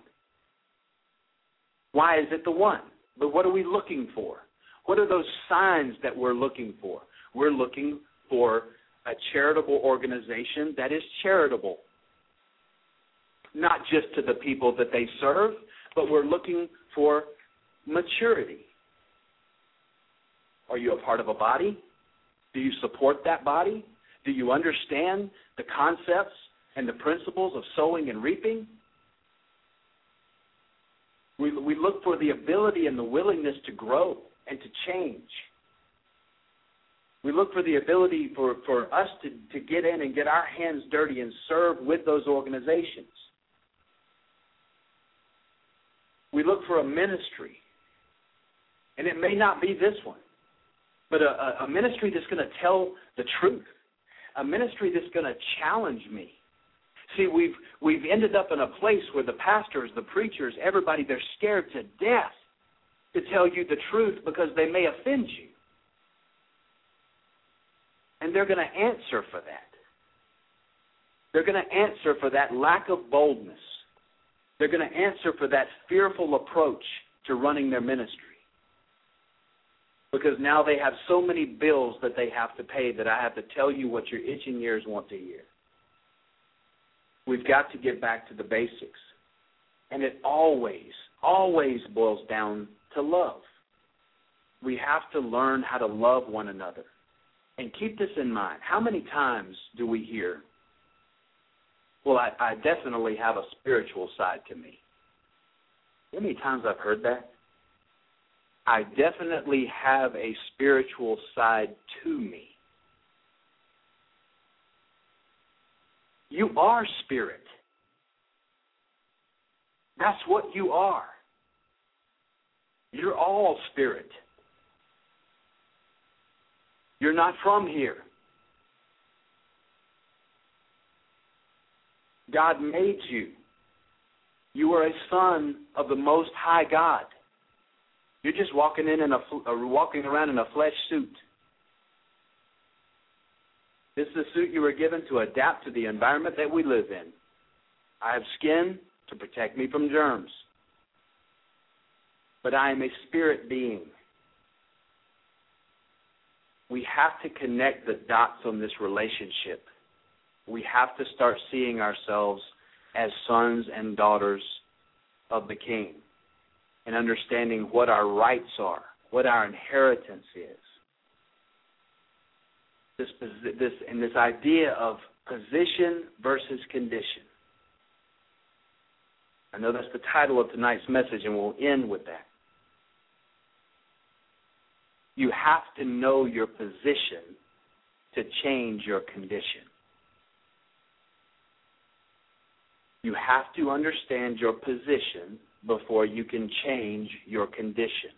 Why is it the one? But what are we looking for? What are those signs that we're looking for? We're looking for a charitable organization that is charitable. Not just to the people that they serve, but we're looking for maturity. Are you a part of a body? Do you support that body? Do you understand the concepts and the principles of sowing and reaping? We, we look for the ability and the willingness to grow and to change. We look for the ability for, for us to, to get in and get our hands dirty and serve with those organizations. We look for a ministry, and it may not be this one, but a, a ministry that's going to tell the truth, a ministry that's going to challenge me. See, we've we've ended up in a place where the pastors, the preachers, everybody, they're scared to death to tell you the truth because they may offend you. And they're going to answer for that. They're going to answer for that lack of boldness. They're going to answer for that fearful approach to running their ministry. Because now they have so many bills that they have to pay that I have to tell you what your itching ears want to hear. We've got to get back to the basics. And it always, always boils down to love. we have to learn how to love one another. And keep this in mind. How many times do we hear, well, I, I definitely have a spiritual side to me? How many times I've heard that? I definitely have a spiritual side to me. You are spirit. That's what you are. You're all spirit. You're not from here. God made you. You are a son of the Most High God. You're just walking in in a uh, walking around in a flesh suit. This is the suit you were given to adapt to the environment that we live in. I have skin to protect me from germs. But I am a spirit being. We have to connect the dots on this relationship. We have to start seeing ourselves as sons and daughters of the King and understanding what our rights are, what our inheritance is. This, this, and this idea of position versus condition. I know that's the title of tonight's message, and we'll end with that. You have to know your position to change your condition. You have to understand your position before you can change your condition.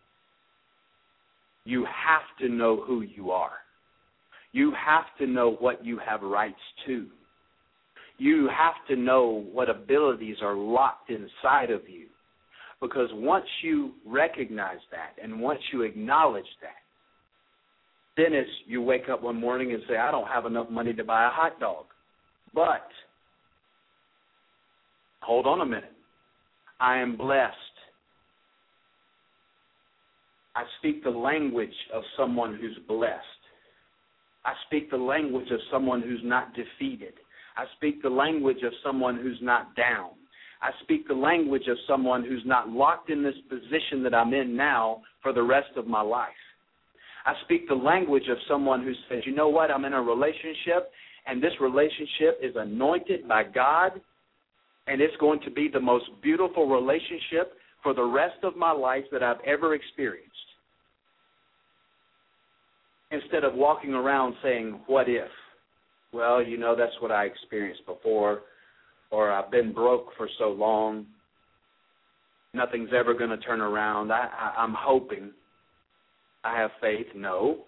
You have to know who you are. You have to know what you have rights to. You have to know what abilities are locked inside of you. Because once you recognize that and once you acknowledge that, then it's you wake up one morning and say, I don't have enough money to buy a hot dog. But, hold on a minute. I am blessed. I speak the language of someone who's blessed. I speak the language of someone who's not defeated. I speak the language of someone who's not down. I speak the language of someone who's not locked in this position that I'm in now for the rest of my life. I speak the language of someone who says, you know what, I'm in a relationship, and this relationship is anointed by God, and it's going to be the most beautiful relationship for the rest of my life that I've ever experienced. Instead of walking around saying, what if? Well, you know, that's what I experienced before, or I've been broke for so long. Nothing's ever going to turn around. I, I, I'm hoping. I have faith. No.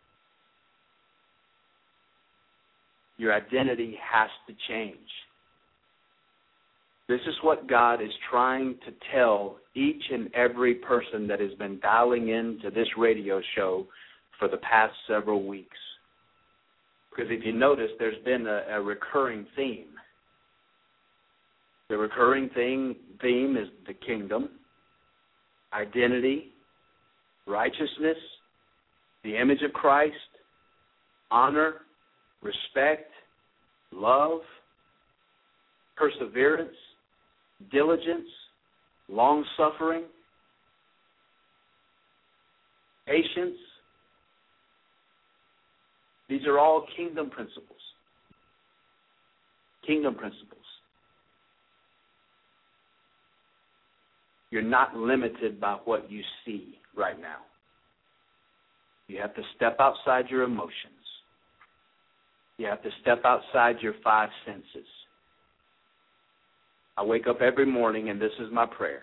Your identity has to change. This is what God is trying to tell each and every person that has been dialing into this radio show for the past several weeks. Because if you notice, there's been a, a recurring theme. The recurring thing, theme is the kingdom, identity, righteousness, the image of Christ, honor, respect, love, perseverance, diligence, long-suffering, patience. These are all kingdom principles. Kingdom principles. You're not limited by what you see right now. You have to step outside your emotions. You have to step outside your five senses. I wake up every morning, and this is my prayer.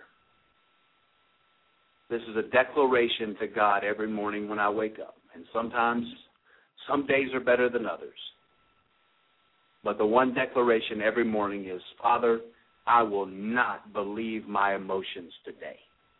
This is a declaration to God every morning when I wake up. And sometimes, some days are better than others. But the one declaration every morning is, Father, I will not believe my emotions today.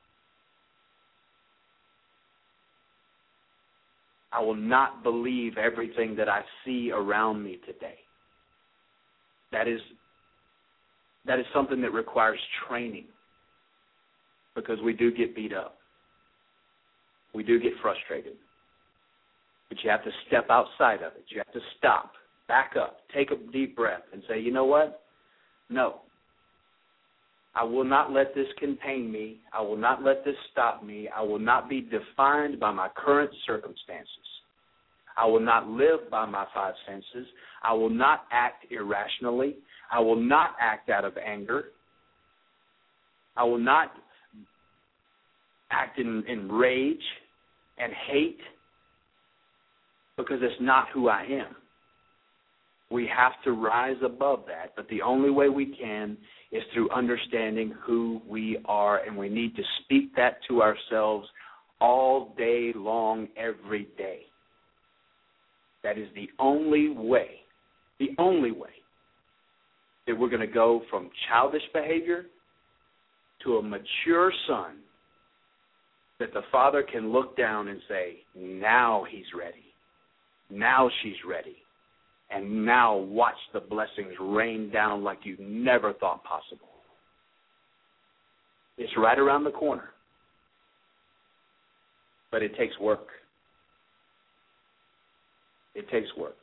I will not believe everything that I see around me today. That is, that is something that requires training, because we do get beat up. We do get frustrated. But you have to step outside of it. You have to stop, back up, take a deep breath, and say, you know what? No. I will not let this contain me. I will not let this stop me. I will not be defined by my current circumstances. I will not live by my five senses. I will not act irrationally. I will not act out of anger. I will not act in, in rage and hate, because it's not who I am. We have to rise above that, but the only way we can is through understanding who we are, and we need to speak that to ourselves all day long, every day. That is the only way, the only way that we're going to go from childish behavior to a mature son that the father can look down and say, now he's ready. Now she's ready. And now watch the blessings rain down like you never thought possible. It's right around the corner. But it takes work. It takes work.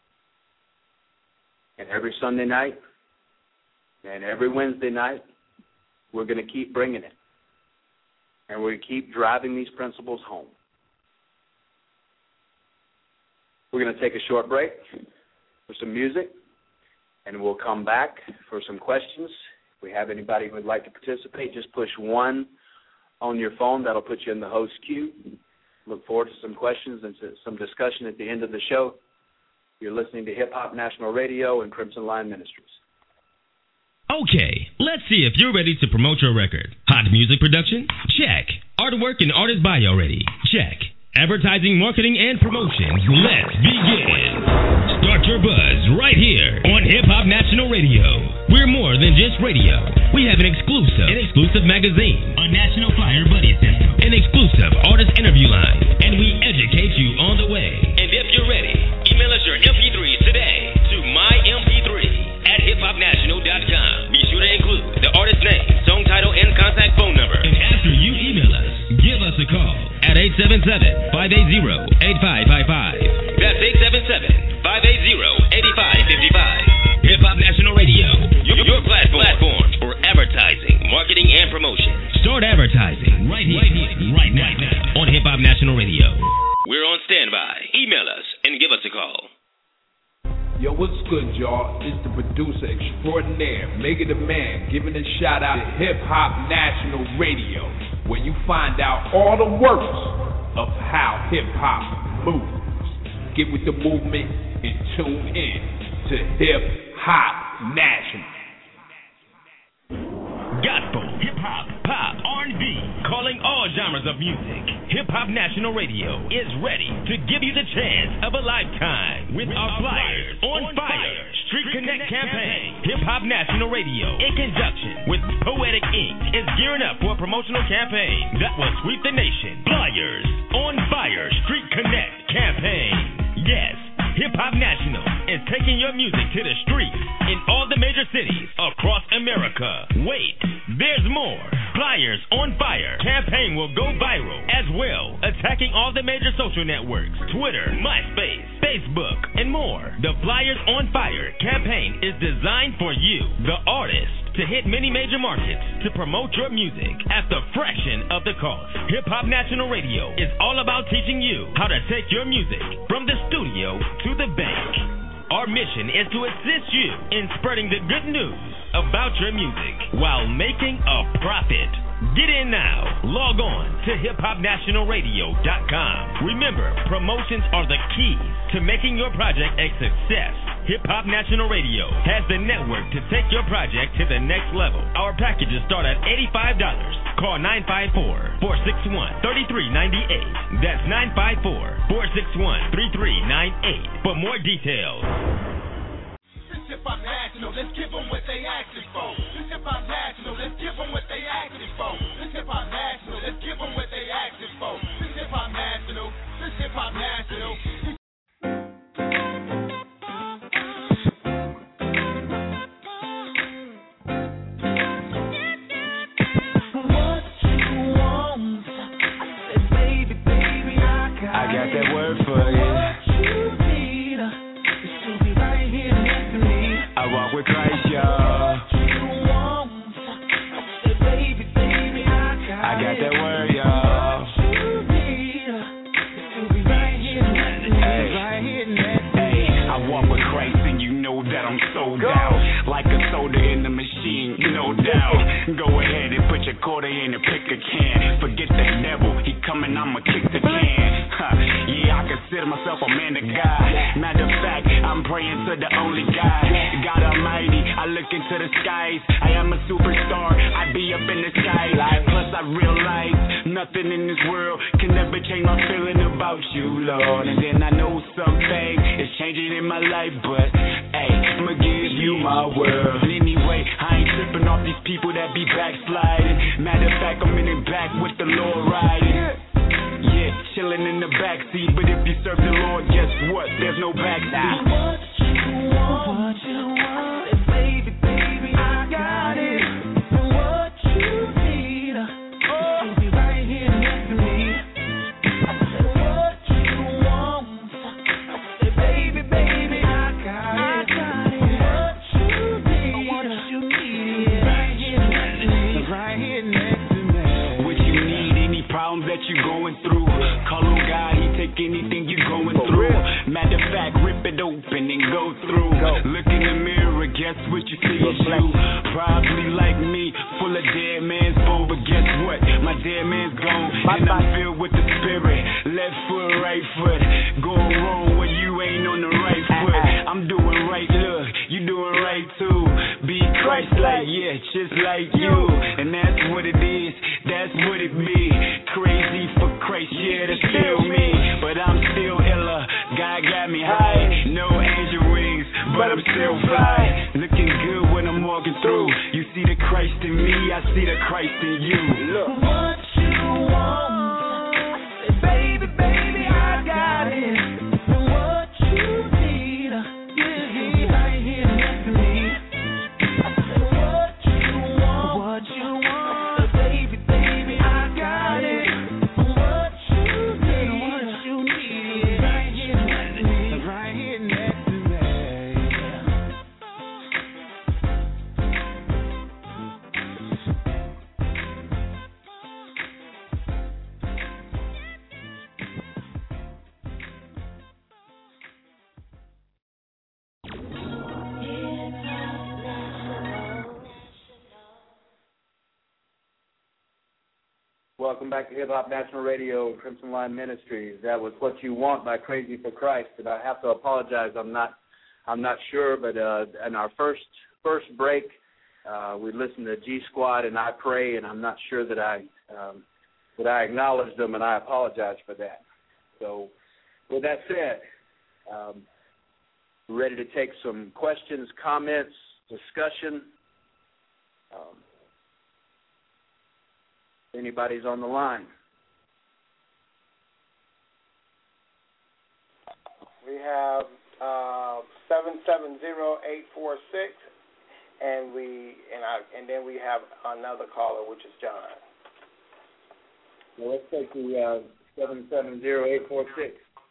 And every Sunday night and every Wednesday night, we're going to keep bringing it. And we're going to keep driving these principles home. We're going to take a short break for some music, and we'll come back for some questions. If we have anybody who would like to participate, just push one on your phone. That'll put you in the host queue. Look forward to some questions and to some discussion at the end of the show. You're listening to Hip Hop National Radio and Crimson Lion Ministries. Okay, let's see if you're ready to promote your record. Hot music production? Check. Artwork and artist bio ready? Check. Advertising, marketing, and promotions. Let's begin. Start your buzz right here on Hip Hop National Radio. We're more than just radio. We have an exclusive, an exclusive magazine, a national flyer buddy system, an exclusive artist interview line, and we educate you on the way. And if you're ready, email us your M P threes today to my M P three at hip hop national dot com. Be sure to include the artist name, song title, and contact phone number. And after you email us, give us a call at eight seven seven, five eight zero, eight five five five. That's eight seven seven, five eight zero, eight five five five. Hip Hop National Radio, your, your platform, platform for advertising, marketing, and promotion. Start advertising right here, right, here, right, now, right now on Hip Hop National Radio. We're on standby. Email us and give us a call. Yo, what's good, y'all? It's the producer extraordinaire, Mega the Man, giving a shout out to Hip Hop National Radio, where you find out all the works of how hip hop moves. Get with the movement and tune in to Hip Hop National. Gospel, hip hop, pop, R and B, calling all genres of music. Hip Hop National Radio is ready to give you the chance of a lifetime with our Flyers on Fire Street Connect campaign. Hip Hop National Radio, in conjunction with Poetic Incorporated, is gearing up for a promotional campaign that will sweep the nation. Flyers on Fire Street Connect campaign. Yes, Hip Hop National is taking your music to the streets in all the major cities across America. Wait, there's more. Flyers on Fire campaign will go viral as well, attacking all the major social networks, Twitter, MySpace, Facebook, and more. The Flyers on Fire campaign is designed for you, the artist, to hit many major markets to promote your music at the fraction of the cost. Hip Hop National Radio is all about teaching you how to take your music from the studio to the bank. Our mission is to assist you in spreading the good news about your music while making a profit. Get in now. Log on to hip hop national radio dot com. Remember, promotions are the key to making your project a success. Hip Hop National Radio has the network to take your project to the next level. Our packages start at eighty-five dollars. Call nine five four, four six one, three three nine eight. That's nine five four, four six one, three three nine eight for more details. This Hip Hop National, let's give them what they asking for. This Hip Hop National, let's give them what they asking for. This Hip Hop National, let's give them what they asking for. This Hip Hop National, this Hip Hop National. I got that word for you. I walk with Christ, y'all. Go ahead and put your quarter in and pick a can. Forget the devil, he coming, I'ma kick the can. Huh. Yeah, I consider myself a man of God. Matter of fact, I'm praying to the only God, God Almighty. I look into the skies, I am a superstar, I be up in the sky. Plus I realize nothing in this world can never change my feeling about you, Lord. And then I know something is changing in my life, but hey, I'ma give you my world. Anyway, I ain't tripping off these people that be backsliding. Matter of fact, I'm in the back with the Lord riding. Yeah, chilling in the backseat, but if you serve the Lord, guess what? There's no backseat. What you want, what you want, and baby, baby, I got it. And what you need, oh, you'll be right here next to me. I said, what you want, I said, baby, baby, I got it. And what you need, what you need, right here next to me, right here next to me. What you need, any problems that you're going through, call on God, he take anything you're going through. Matter of fact, rip it open and go through. Look in the mirror, guess what you see is you. Probably like me, full of dead man's bone, but guess what? My dead man's gone, and I'm filled with the spirit. Left foot, right foot, going wrong when you ain't on the right foot. I'm doing right, look, you doing right too. Be Christ-like, yeah, just like you. And that's what it is, that's what it be. Crazy for Christ, yeah, that's still me. But I'm still iller, God got me high. No angel wings, but I'm still fly. Looking good when I'm walking through. You see the Christ in me, I see the Christ in you. Look. What you want, I said, baby, baby, I got it. And what you need, yeah, he right here next to me. I said, what you want, what you want, I said, baby, baby, I got it. And what you need, what you need, right here next to me, right here next to me. Welcome back to Hip Hop National Radio, Crimson Line Ministries. That was "What You Want" by Crazy for Christ, and I have to apologize. I'm not, I'm not sure, but uh, in our first first break, uh, we listened to G Squad and I Pray, and I'm not sure that I um, that I acknowledged them, and I apologize for that. So, with that said, um, we're ready to take some questions, comments, discussion. Um, Anybody's on the line? We have uh, seven seven zero eight four six, and we and I and then we have another caller, which is John. Well, let's take the uh, seven seven zero eight four six.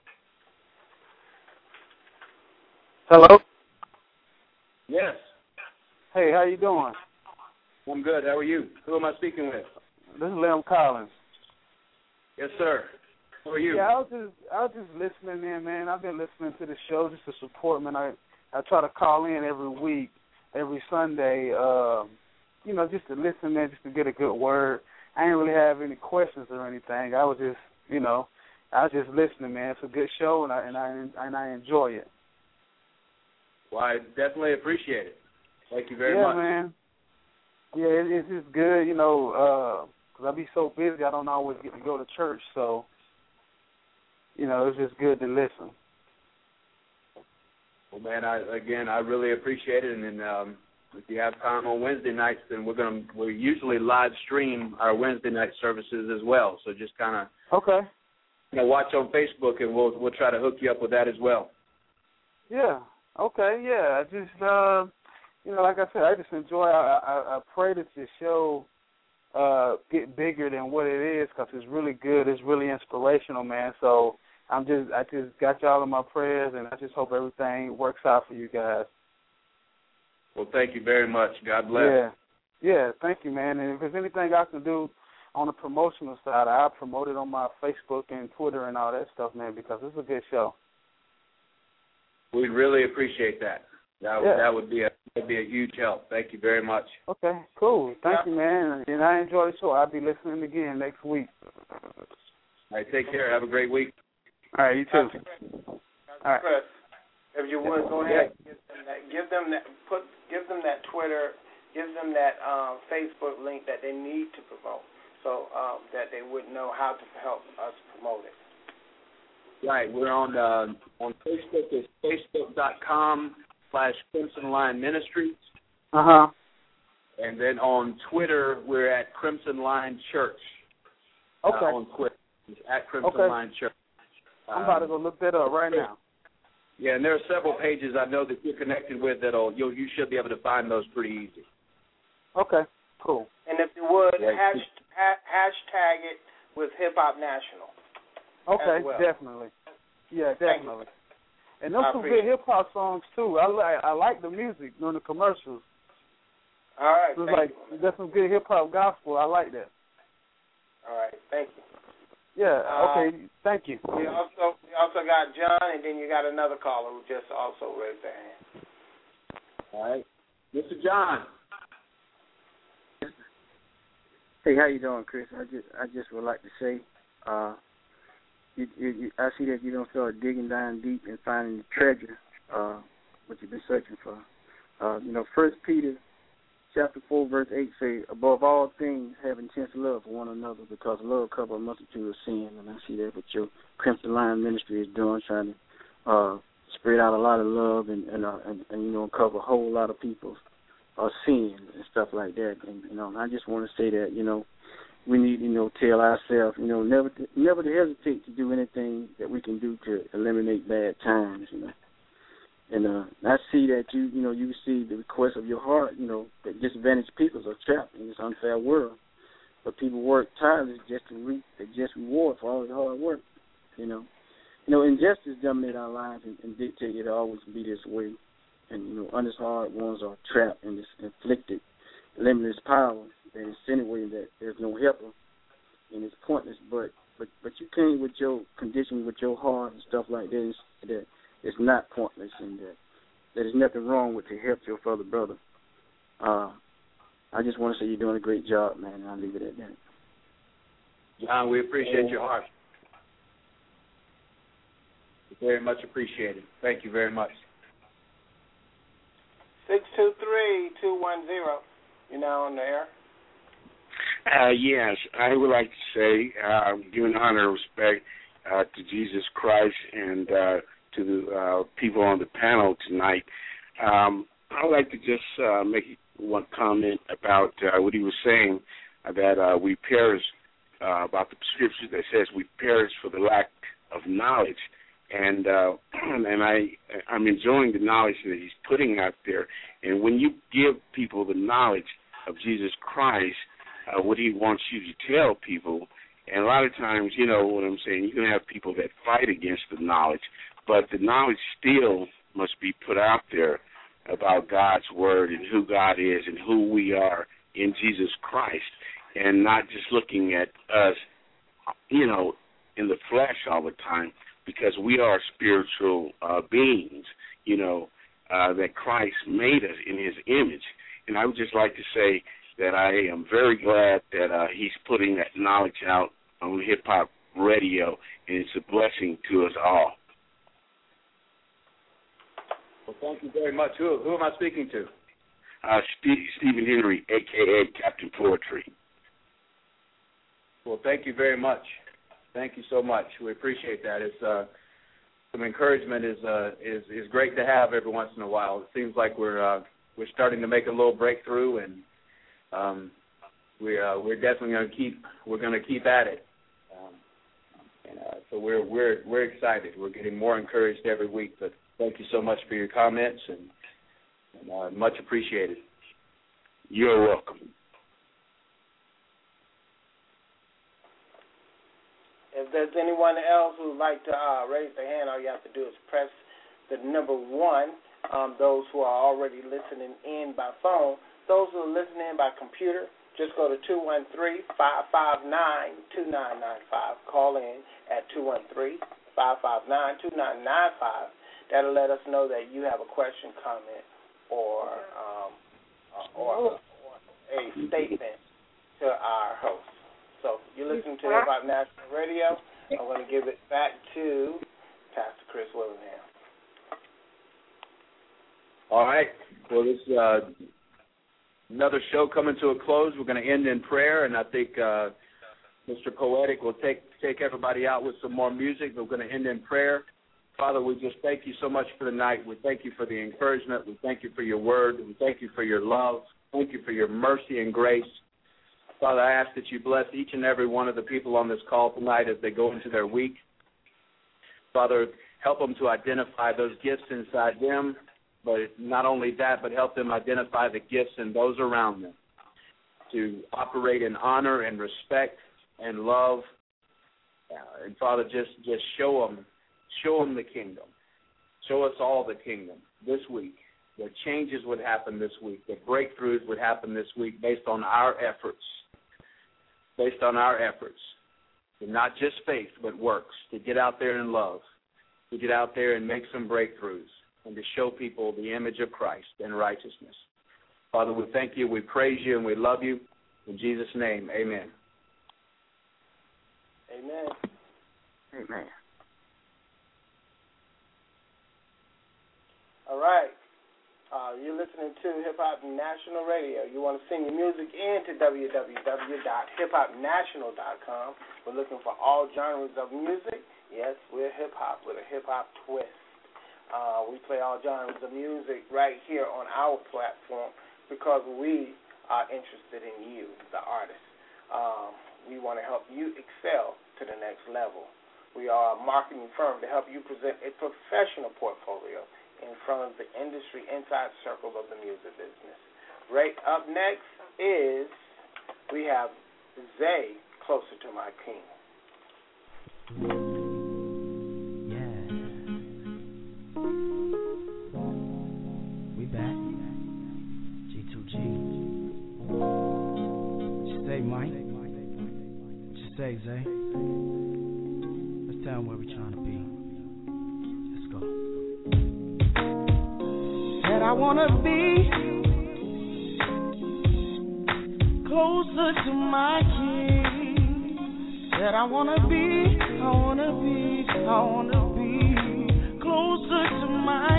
Hello. Yes. Hey, how you doing? I'm good. How are you? Who am I speaking with? This is Lem Collins. Yes, sir. Who are you? Yeah, I was just I was just listening in, man. I've been listening to the show just to support, man. I I try to call in every week, every Sunday, uh, you know, just to listen, man, just to get a good word. I didn't really have any questions or anything. I was just, you know, I was just listening, man. It's a good show, and I and I and I enjoy it. Well, I definitely appreciate it. Thank you very yeah, much. Yeah, man. Yeah, it, it's just good, you know, uh, because I be so busy, I don't always get to go to church, so, you know, it's just good to listen. Well, man, I, again, I really appreciate it, and then um, if you have time on Wednesday nights, then we're gonna we usually live stream our Wednesday night services as well. So just kind of okay, you know, watch on Facebook, and we'll we'll try to hook you up with that as well. Yeah. Okay. Yeah. I just uh, you know, like I said, I just enjoy. I I, I pray that your show uh, get bigger than what it is, because it's really good. It's really inspirational, man. So I'm just I just got y'all in my prayers, and I just hope everything works out for you guys. Well, thank you very much. God bless. Yeah, yeah, thank you, man. And if there's anything I can do on the promotional side, I'll promote it on my Facebook and Twitter and all that stuff, man, because it's a good show. We really appreciate that. That would Yeah. that would be a that'd be a huge help. Thank you very much. Okay, cool. Thank Yeah. you, man. And I enjoy the show. I'll be listening again next week. All right, take care. Have a great week. All right, you too. All right. Chris, if you would go ahead, give them that, give them that, put, give them that Twitter, give them that um, Facebook link that they need to promote, so um, that they would know how to help us promote it. Right, we're on uh, on Facebook. It's facebook.com slash Crimson Lion Ministries. Uh huh. And then on Twitter, we're at Crimson Lion Church. Okay. Uh, on Twitter, it's at Crimson Okay. Lion Church. I'm about to go look that up right now. Yeah, and there are several pages I know that you're connected with that'll you you should be able to find those pretty easy. Okay, cool. And if you would, Yeah. hash, ha, hashtag it with Hip Hop National. Okay, as well. definitely. Yeah, definitely. And those I some appreciate good hip hop songs too. I like I like the music during the commercials. All right, It's thank like you. there's some good hip hop gospel. I like that. All right, thank you. Yeah. Uh, Okay. Thank you. We also we also got John, and then you got another caller who just also raised their hand. All right, Mister John. Hey, how you doing, Chris? I just I just would like to say, uh, you, you, you, I see that you don't start digging down deep and finding the treasure, uh, what you've been searching for. Uh, you know, First Peter chapter four verse eight say, above all things, have intense love for one another, because love covers a multitude of sin. And I see that what your Crimson Lion Ministry is doing, trying to uh, spread out a lot of love and and, uh, and and you know cover a whole lot of people's uh, sin and stuff like that. And you know, I just want to say that you know we need you know tell ourselves you know never to, never to hesitate to do anything that we can do to eliminate bad times. You know. And uh, I see that you, you know, you receive the request of your heart, you know, that disadvantaged peoples are trapped in this unfair world. But people work tirelessly just to reap the just reward for all their hard work, you know. You know, injustice dominates our lives and, and dictate it always be this way. And, you know, honest hard ones are trapped in this inflicted, limitless power that insinuating that there's no helper and it's pointless. But but but you came with your condition, with your heart and stuff like that, that it's not pointless, and that there's nothing wrong with to help your fellow brother. Uh, I just want to say you're doing a great job, man, and I'll leave it at that. John, we appreciate your heart. Very much appreciated. Thank you very much. six two three, two one zero. You're now on the air. Uh, yes, I would like to say, uh, giving honor and respect uh, to Jesus Christ and uh, to the uh, people on the panel tonight. Um, I would like to just uh, make one comment about uh, what he was saying, uh, that uh, we perish, uh, about the scripture that says we perish for the lack of knowledge. And uh, and I, I'm enjoying the knowledge that he's putting out there. And when you give people the knowledge of Jesus Christ, uh, what he wants you to tell people, and a lot of times, you know what I'm saying, you can have people that fight against the knowledge, but the knowledge still must be put out there about God's word and who God is and who we are in Jesus Christ, and not just looking at us, you know, in the flesh all the time, because we are spiritual uh, beings, you know, uh, that Christ made us in his image. And I would just like to say that I am very glad that uh, he's putting that knowledge out on hip-hop radio, and it's a blessing to us all. Well, thank you very much. Who, who am I speaking to? Uh, Steve, Stephen Henry, a k a. Captain Poetry. Well, thank you very much. Thank you so much. We appreciate that. It's uh, some encouragement is uh, is is great to have every once in a while. It seems like we're uh, we're starting to make a little breakthrough, and um, we're uh, we're definitely going to keep we're going to keep at it. Um, and uh, so we're we're we're excited. We're getting more encouraged every week. But thank you so much for your comments, and, and uh, much appreciated. You're welcome. If there's anyone else who would like to uh, raise their hand, all you have to do is press the number one. Um, those who are already listening in by phone, those who are listening in by computer, just go to two one three, five five nine, two nine nine five. Call in at two one three, five five nine, two nine nine five. That'll let us know that you have a question, comment, or um, or a statement to our host. So you're listening to Hip Hop National Radio. I'm going to give it back to Pastor Chris Willingham. All right. Well, this is uh, another show coming to a close. We're going to end in prayer, and I think uh, Mister Poetic will take take everybody out with some more music. We're going to end in prayer. Father, we just thank you so much for the night. We thank you for the encouragement. We thank you for your word. We thank you for your love. Thank you for your mercy and grace. Father, I ask that you bless each and every one of the people on this call tonight as they go into their week. Father, help them to identify those gifts inside them, but not only that, but help them identify the gifts in those around them, to operate in honor and respect and love. Uh, and Father, just, just show them, show them the kingdom. Show us all the kingdom this week, that changes would happen this week, that breakthroughs would happen this week based on our efforts, based on our efforts, and not just faith, but works, to get out there and love, to get out there and make some breakthroughs, and to show people the image of Christ and righteousness. Father, we thank you, we praise you, and we love you. In Jesus' name, amen. Amen. Amen. All right. Uh, you're listening to Hip Hop National Radio. You want to send your music in to w w w dot hip hop national dot com. We're looking for all genres of music. Yes, we're hip-hop with a hip-hop twist. Uh, we play all genres of music right here on our platform because we are interested in you, the artist. Um, we want to help you excel to the next level. We are a marketing firm to help you present a professional portfolio in front of the industry inside circle of the music business. Right up next is we have Zay, Closer to My King. Say, Zay, let's tell them where we're trying to be. Let's go. Said I want to be closer to my king. Said I want to be, I want to be, I want to be closer to my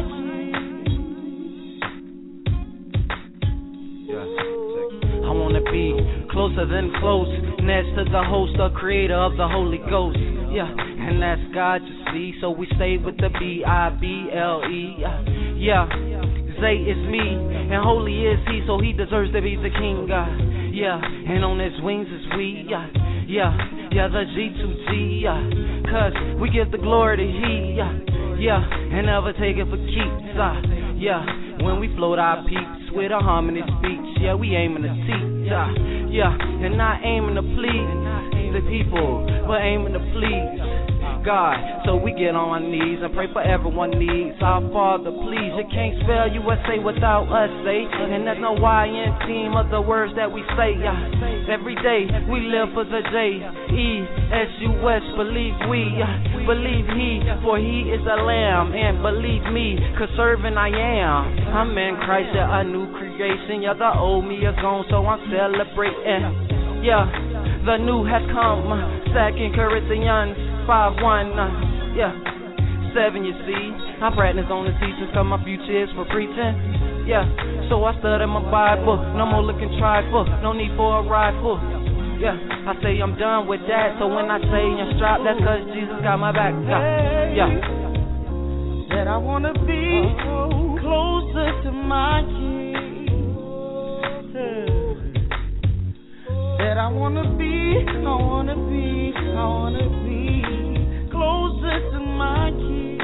king. Yeah, I want to be closer than close, next to the host, the creator of the Holy Ghost. Yeah, and that's God, you see, so we stay with the B I B L E. Yeah, Zay is me, and holy is he, so he deserves to be the king, God. Yeah, and on his wings is we. Yeah, yeah, yeah, the G two G. Yeah, cause we give the glory to he. Yeah, yeah, and never take it for keeps. Uh, yeah, when we float our peaks with a harmony speech. Yeah, we aiming to teach. Yeah, yeah, and not aiming to please the people, but aiming to please God. So we get on our knees and pray for everyone's needs. Our Father, please, you can't spell U S A without us, say. And there's no Y in team of the words that we say. Uh, every day we live for the J E S U S. Believe we, uh, believe He, for He is a Lamb. And believe me, cause serving I am. I'm in Christ, yeah, a new creation. Yeah, the old me is gone, so I'm celebrating. Yeah, the new has come. Second Corinthians five one, uh, yeah, seven, you see. I practice on the teachers, cause my future is for preaching. Yeah, so I study my Bible. No more looking trifle, no need for a rifle. Yeah, I say I'm done with that. So when I say I'm strapped, that's cause Jesus got my back. Yeah, that I wanna be closer to my King. That I wanna be, I wanna be, I wanna be closer to my King.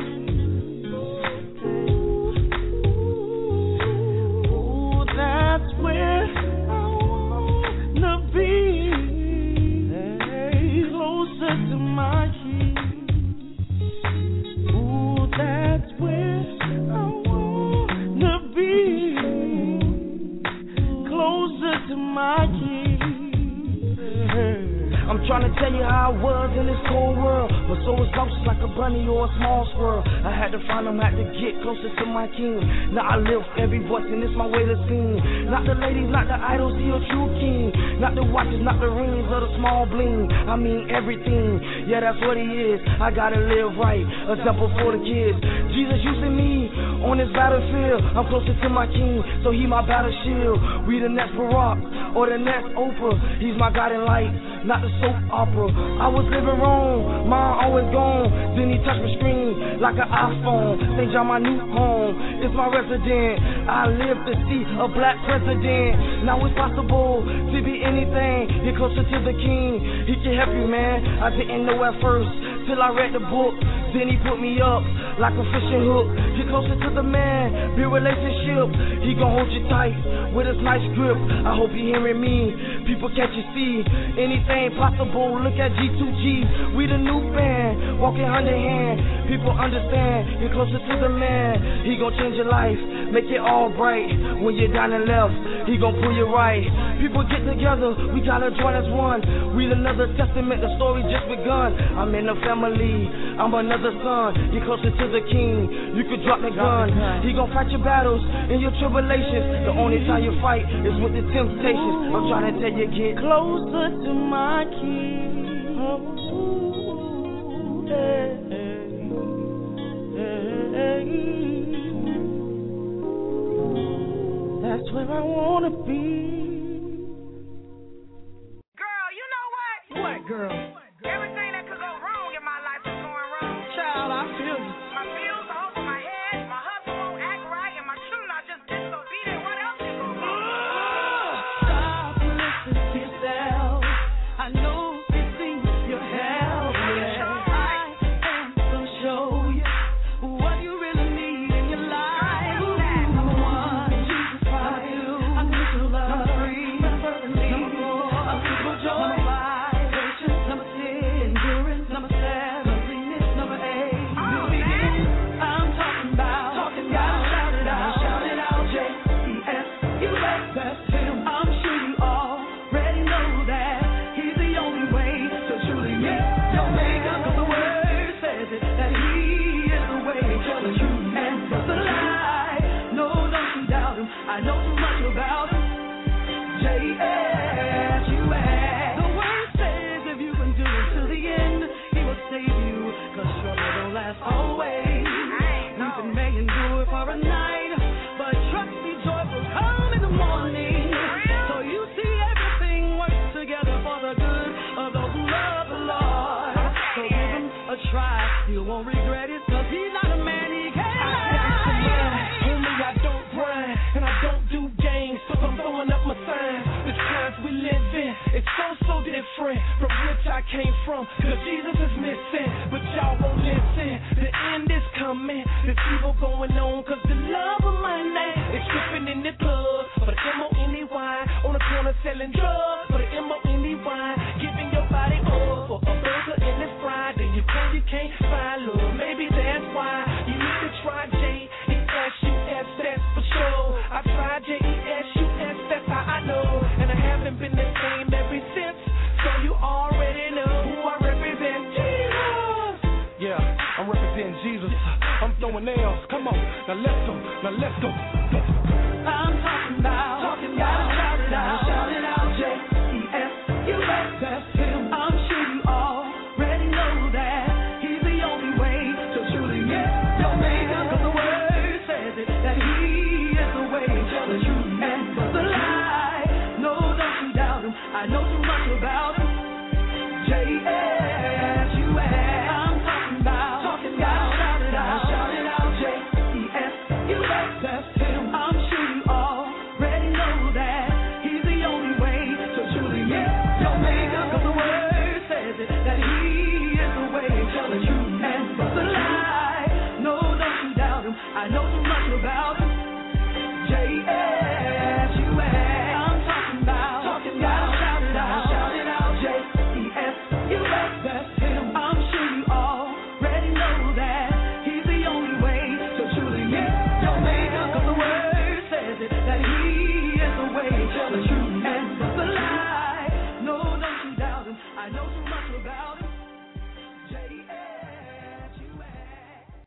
Oh, that's where I wanna be. Hey, closer to my King. Oh, that's where I wanna be. Closer to my King. I'm trying to tell you how I was in this cold world, but so was lost like a bunny or a small squirrel. I had to find them, had to get closer to my king. Now I live every voice and it's my way to sing. Not the ladies, not the idols, he a true king. Not the watches, not the rings or the small bling. I mean everything, yeah that's what he is. I gotta live right, example for the kids. Jesus using me on this battlefield. I'm closer to my king, so he my battle shield. We the next Barack or the next Oprah. He's my guiding light, not the soap opera. I was living wrong, mine always gone. Then he touched my screen like an iPhone. Saint John my new home, it's my resident. I live to see a black president. Now it's possible to be anything. Get closer to the king, he can help you, man. I didn't know at first till I read the book. Then he put me up like a fishing hook. Get closer to the man, build relationship. He gon' hold you tight with his nice grip. I hope you hearing me. People can't you see anything possible? Look at G two G. We the new band, walking hand in hand. People understand. Get closer to the man. He gon' change your life, make it all bright. When you're down and left, he gon' pull you right. People get together, we gotta join as one. Read another testament, the story just begun. I'm in the family, I'm another son. Get closer to the king, you could drop the gun. He gon' fight your battles and your tribulations. The only time you fight is with the temptations. I'm trying to tell you, get closer to my king. Oh, hey, hey, hey. That's where I wanna be. Girl, you know what? What, girl? Everything that could go wrong in my life is going wrong. Child, I feel you. My bills are over my head, my husband won't act right, and my children are just disobedient. What else is going on? Stop, listen to yourself. I know it seems you're helpless. I am gonna show you what you really need in your life. Number one, Jesus Christ. I'm gonna love. Number three, number four, unspeakable joy. Number five, patience. Number six, endurance. Number seven, sweetness. Number eight, new beginning. I'm talking about, talking about, shout it out, shout it out, J E S U S. That's him. I'm sure you already know that he's the only way to truly get your maker. 'Cause the word says it, that he is the way, the truth, and the lie. No, don't you doubt him. I know too much about him. J E S U S. The word says if you can do it to the end, he will save you. 'Cause trouble don't last always. We've been making do it for a night, but trust me, joy will come in the morning. So you see everything works together for the good of those who love the Lord. So give him a try, you won't regret it, 'cause he's not a man, he can't lie. Homie, I don't grind, and I don't do games, so I'm throwing up my signs. The times we live in, it's so, so different from which I came from, 'cause Jesus is missing, but y'all won't listen. The end is coming, there's evil going on, 'cause the love of money is tripping in the club, for the M O N E Y, on the corner selling drugs, for the M O N E Y, giving your body up for a burger and it's fried, and you claim you can't find love, maybe that's why you need to try J E S U S, that's for sure. I tried J E S U S, that's how I know, and I haven't been the same ever since, so you already know who I represent. Jesus! Yeah, I'm representing Jesus. I'm throwing nails. Come on, now let's go. Now let's go. I'm talking about, talking about, shout it out, shout it out, J E S U S. That's him. I'm sure you already know that he's the only way to truly get your maker. 'Cause the word says it, that he is the way, the truth, and the lie. No, don't you doubt him. I know too much about him. J E S U S. I'm talking about, talking about, shout it out, shout it out, J E S U S. That's him. I'm sure you already know that he's the only way to truly get your maker. 'Cause the word says it, that he is the way, the truth, and the lie. No, don't you doubt him. I know too much about him. J E S U S. I'm talking about, talking about, shout it out, shout it out, J E S U S. That's him. I'm sure you already know that he's the only way to truly get your maker. 'Cause the word says it, that he is the way, the truth, and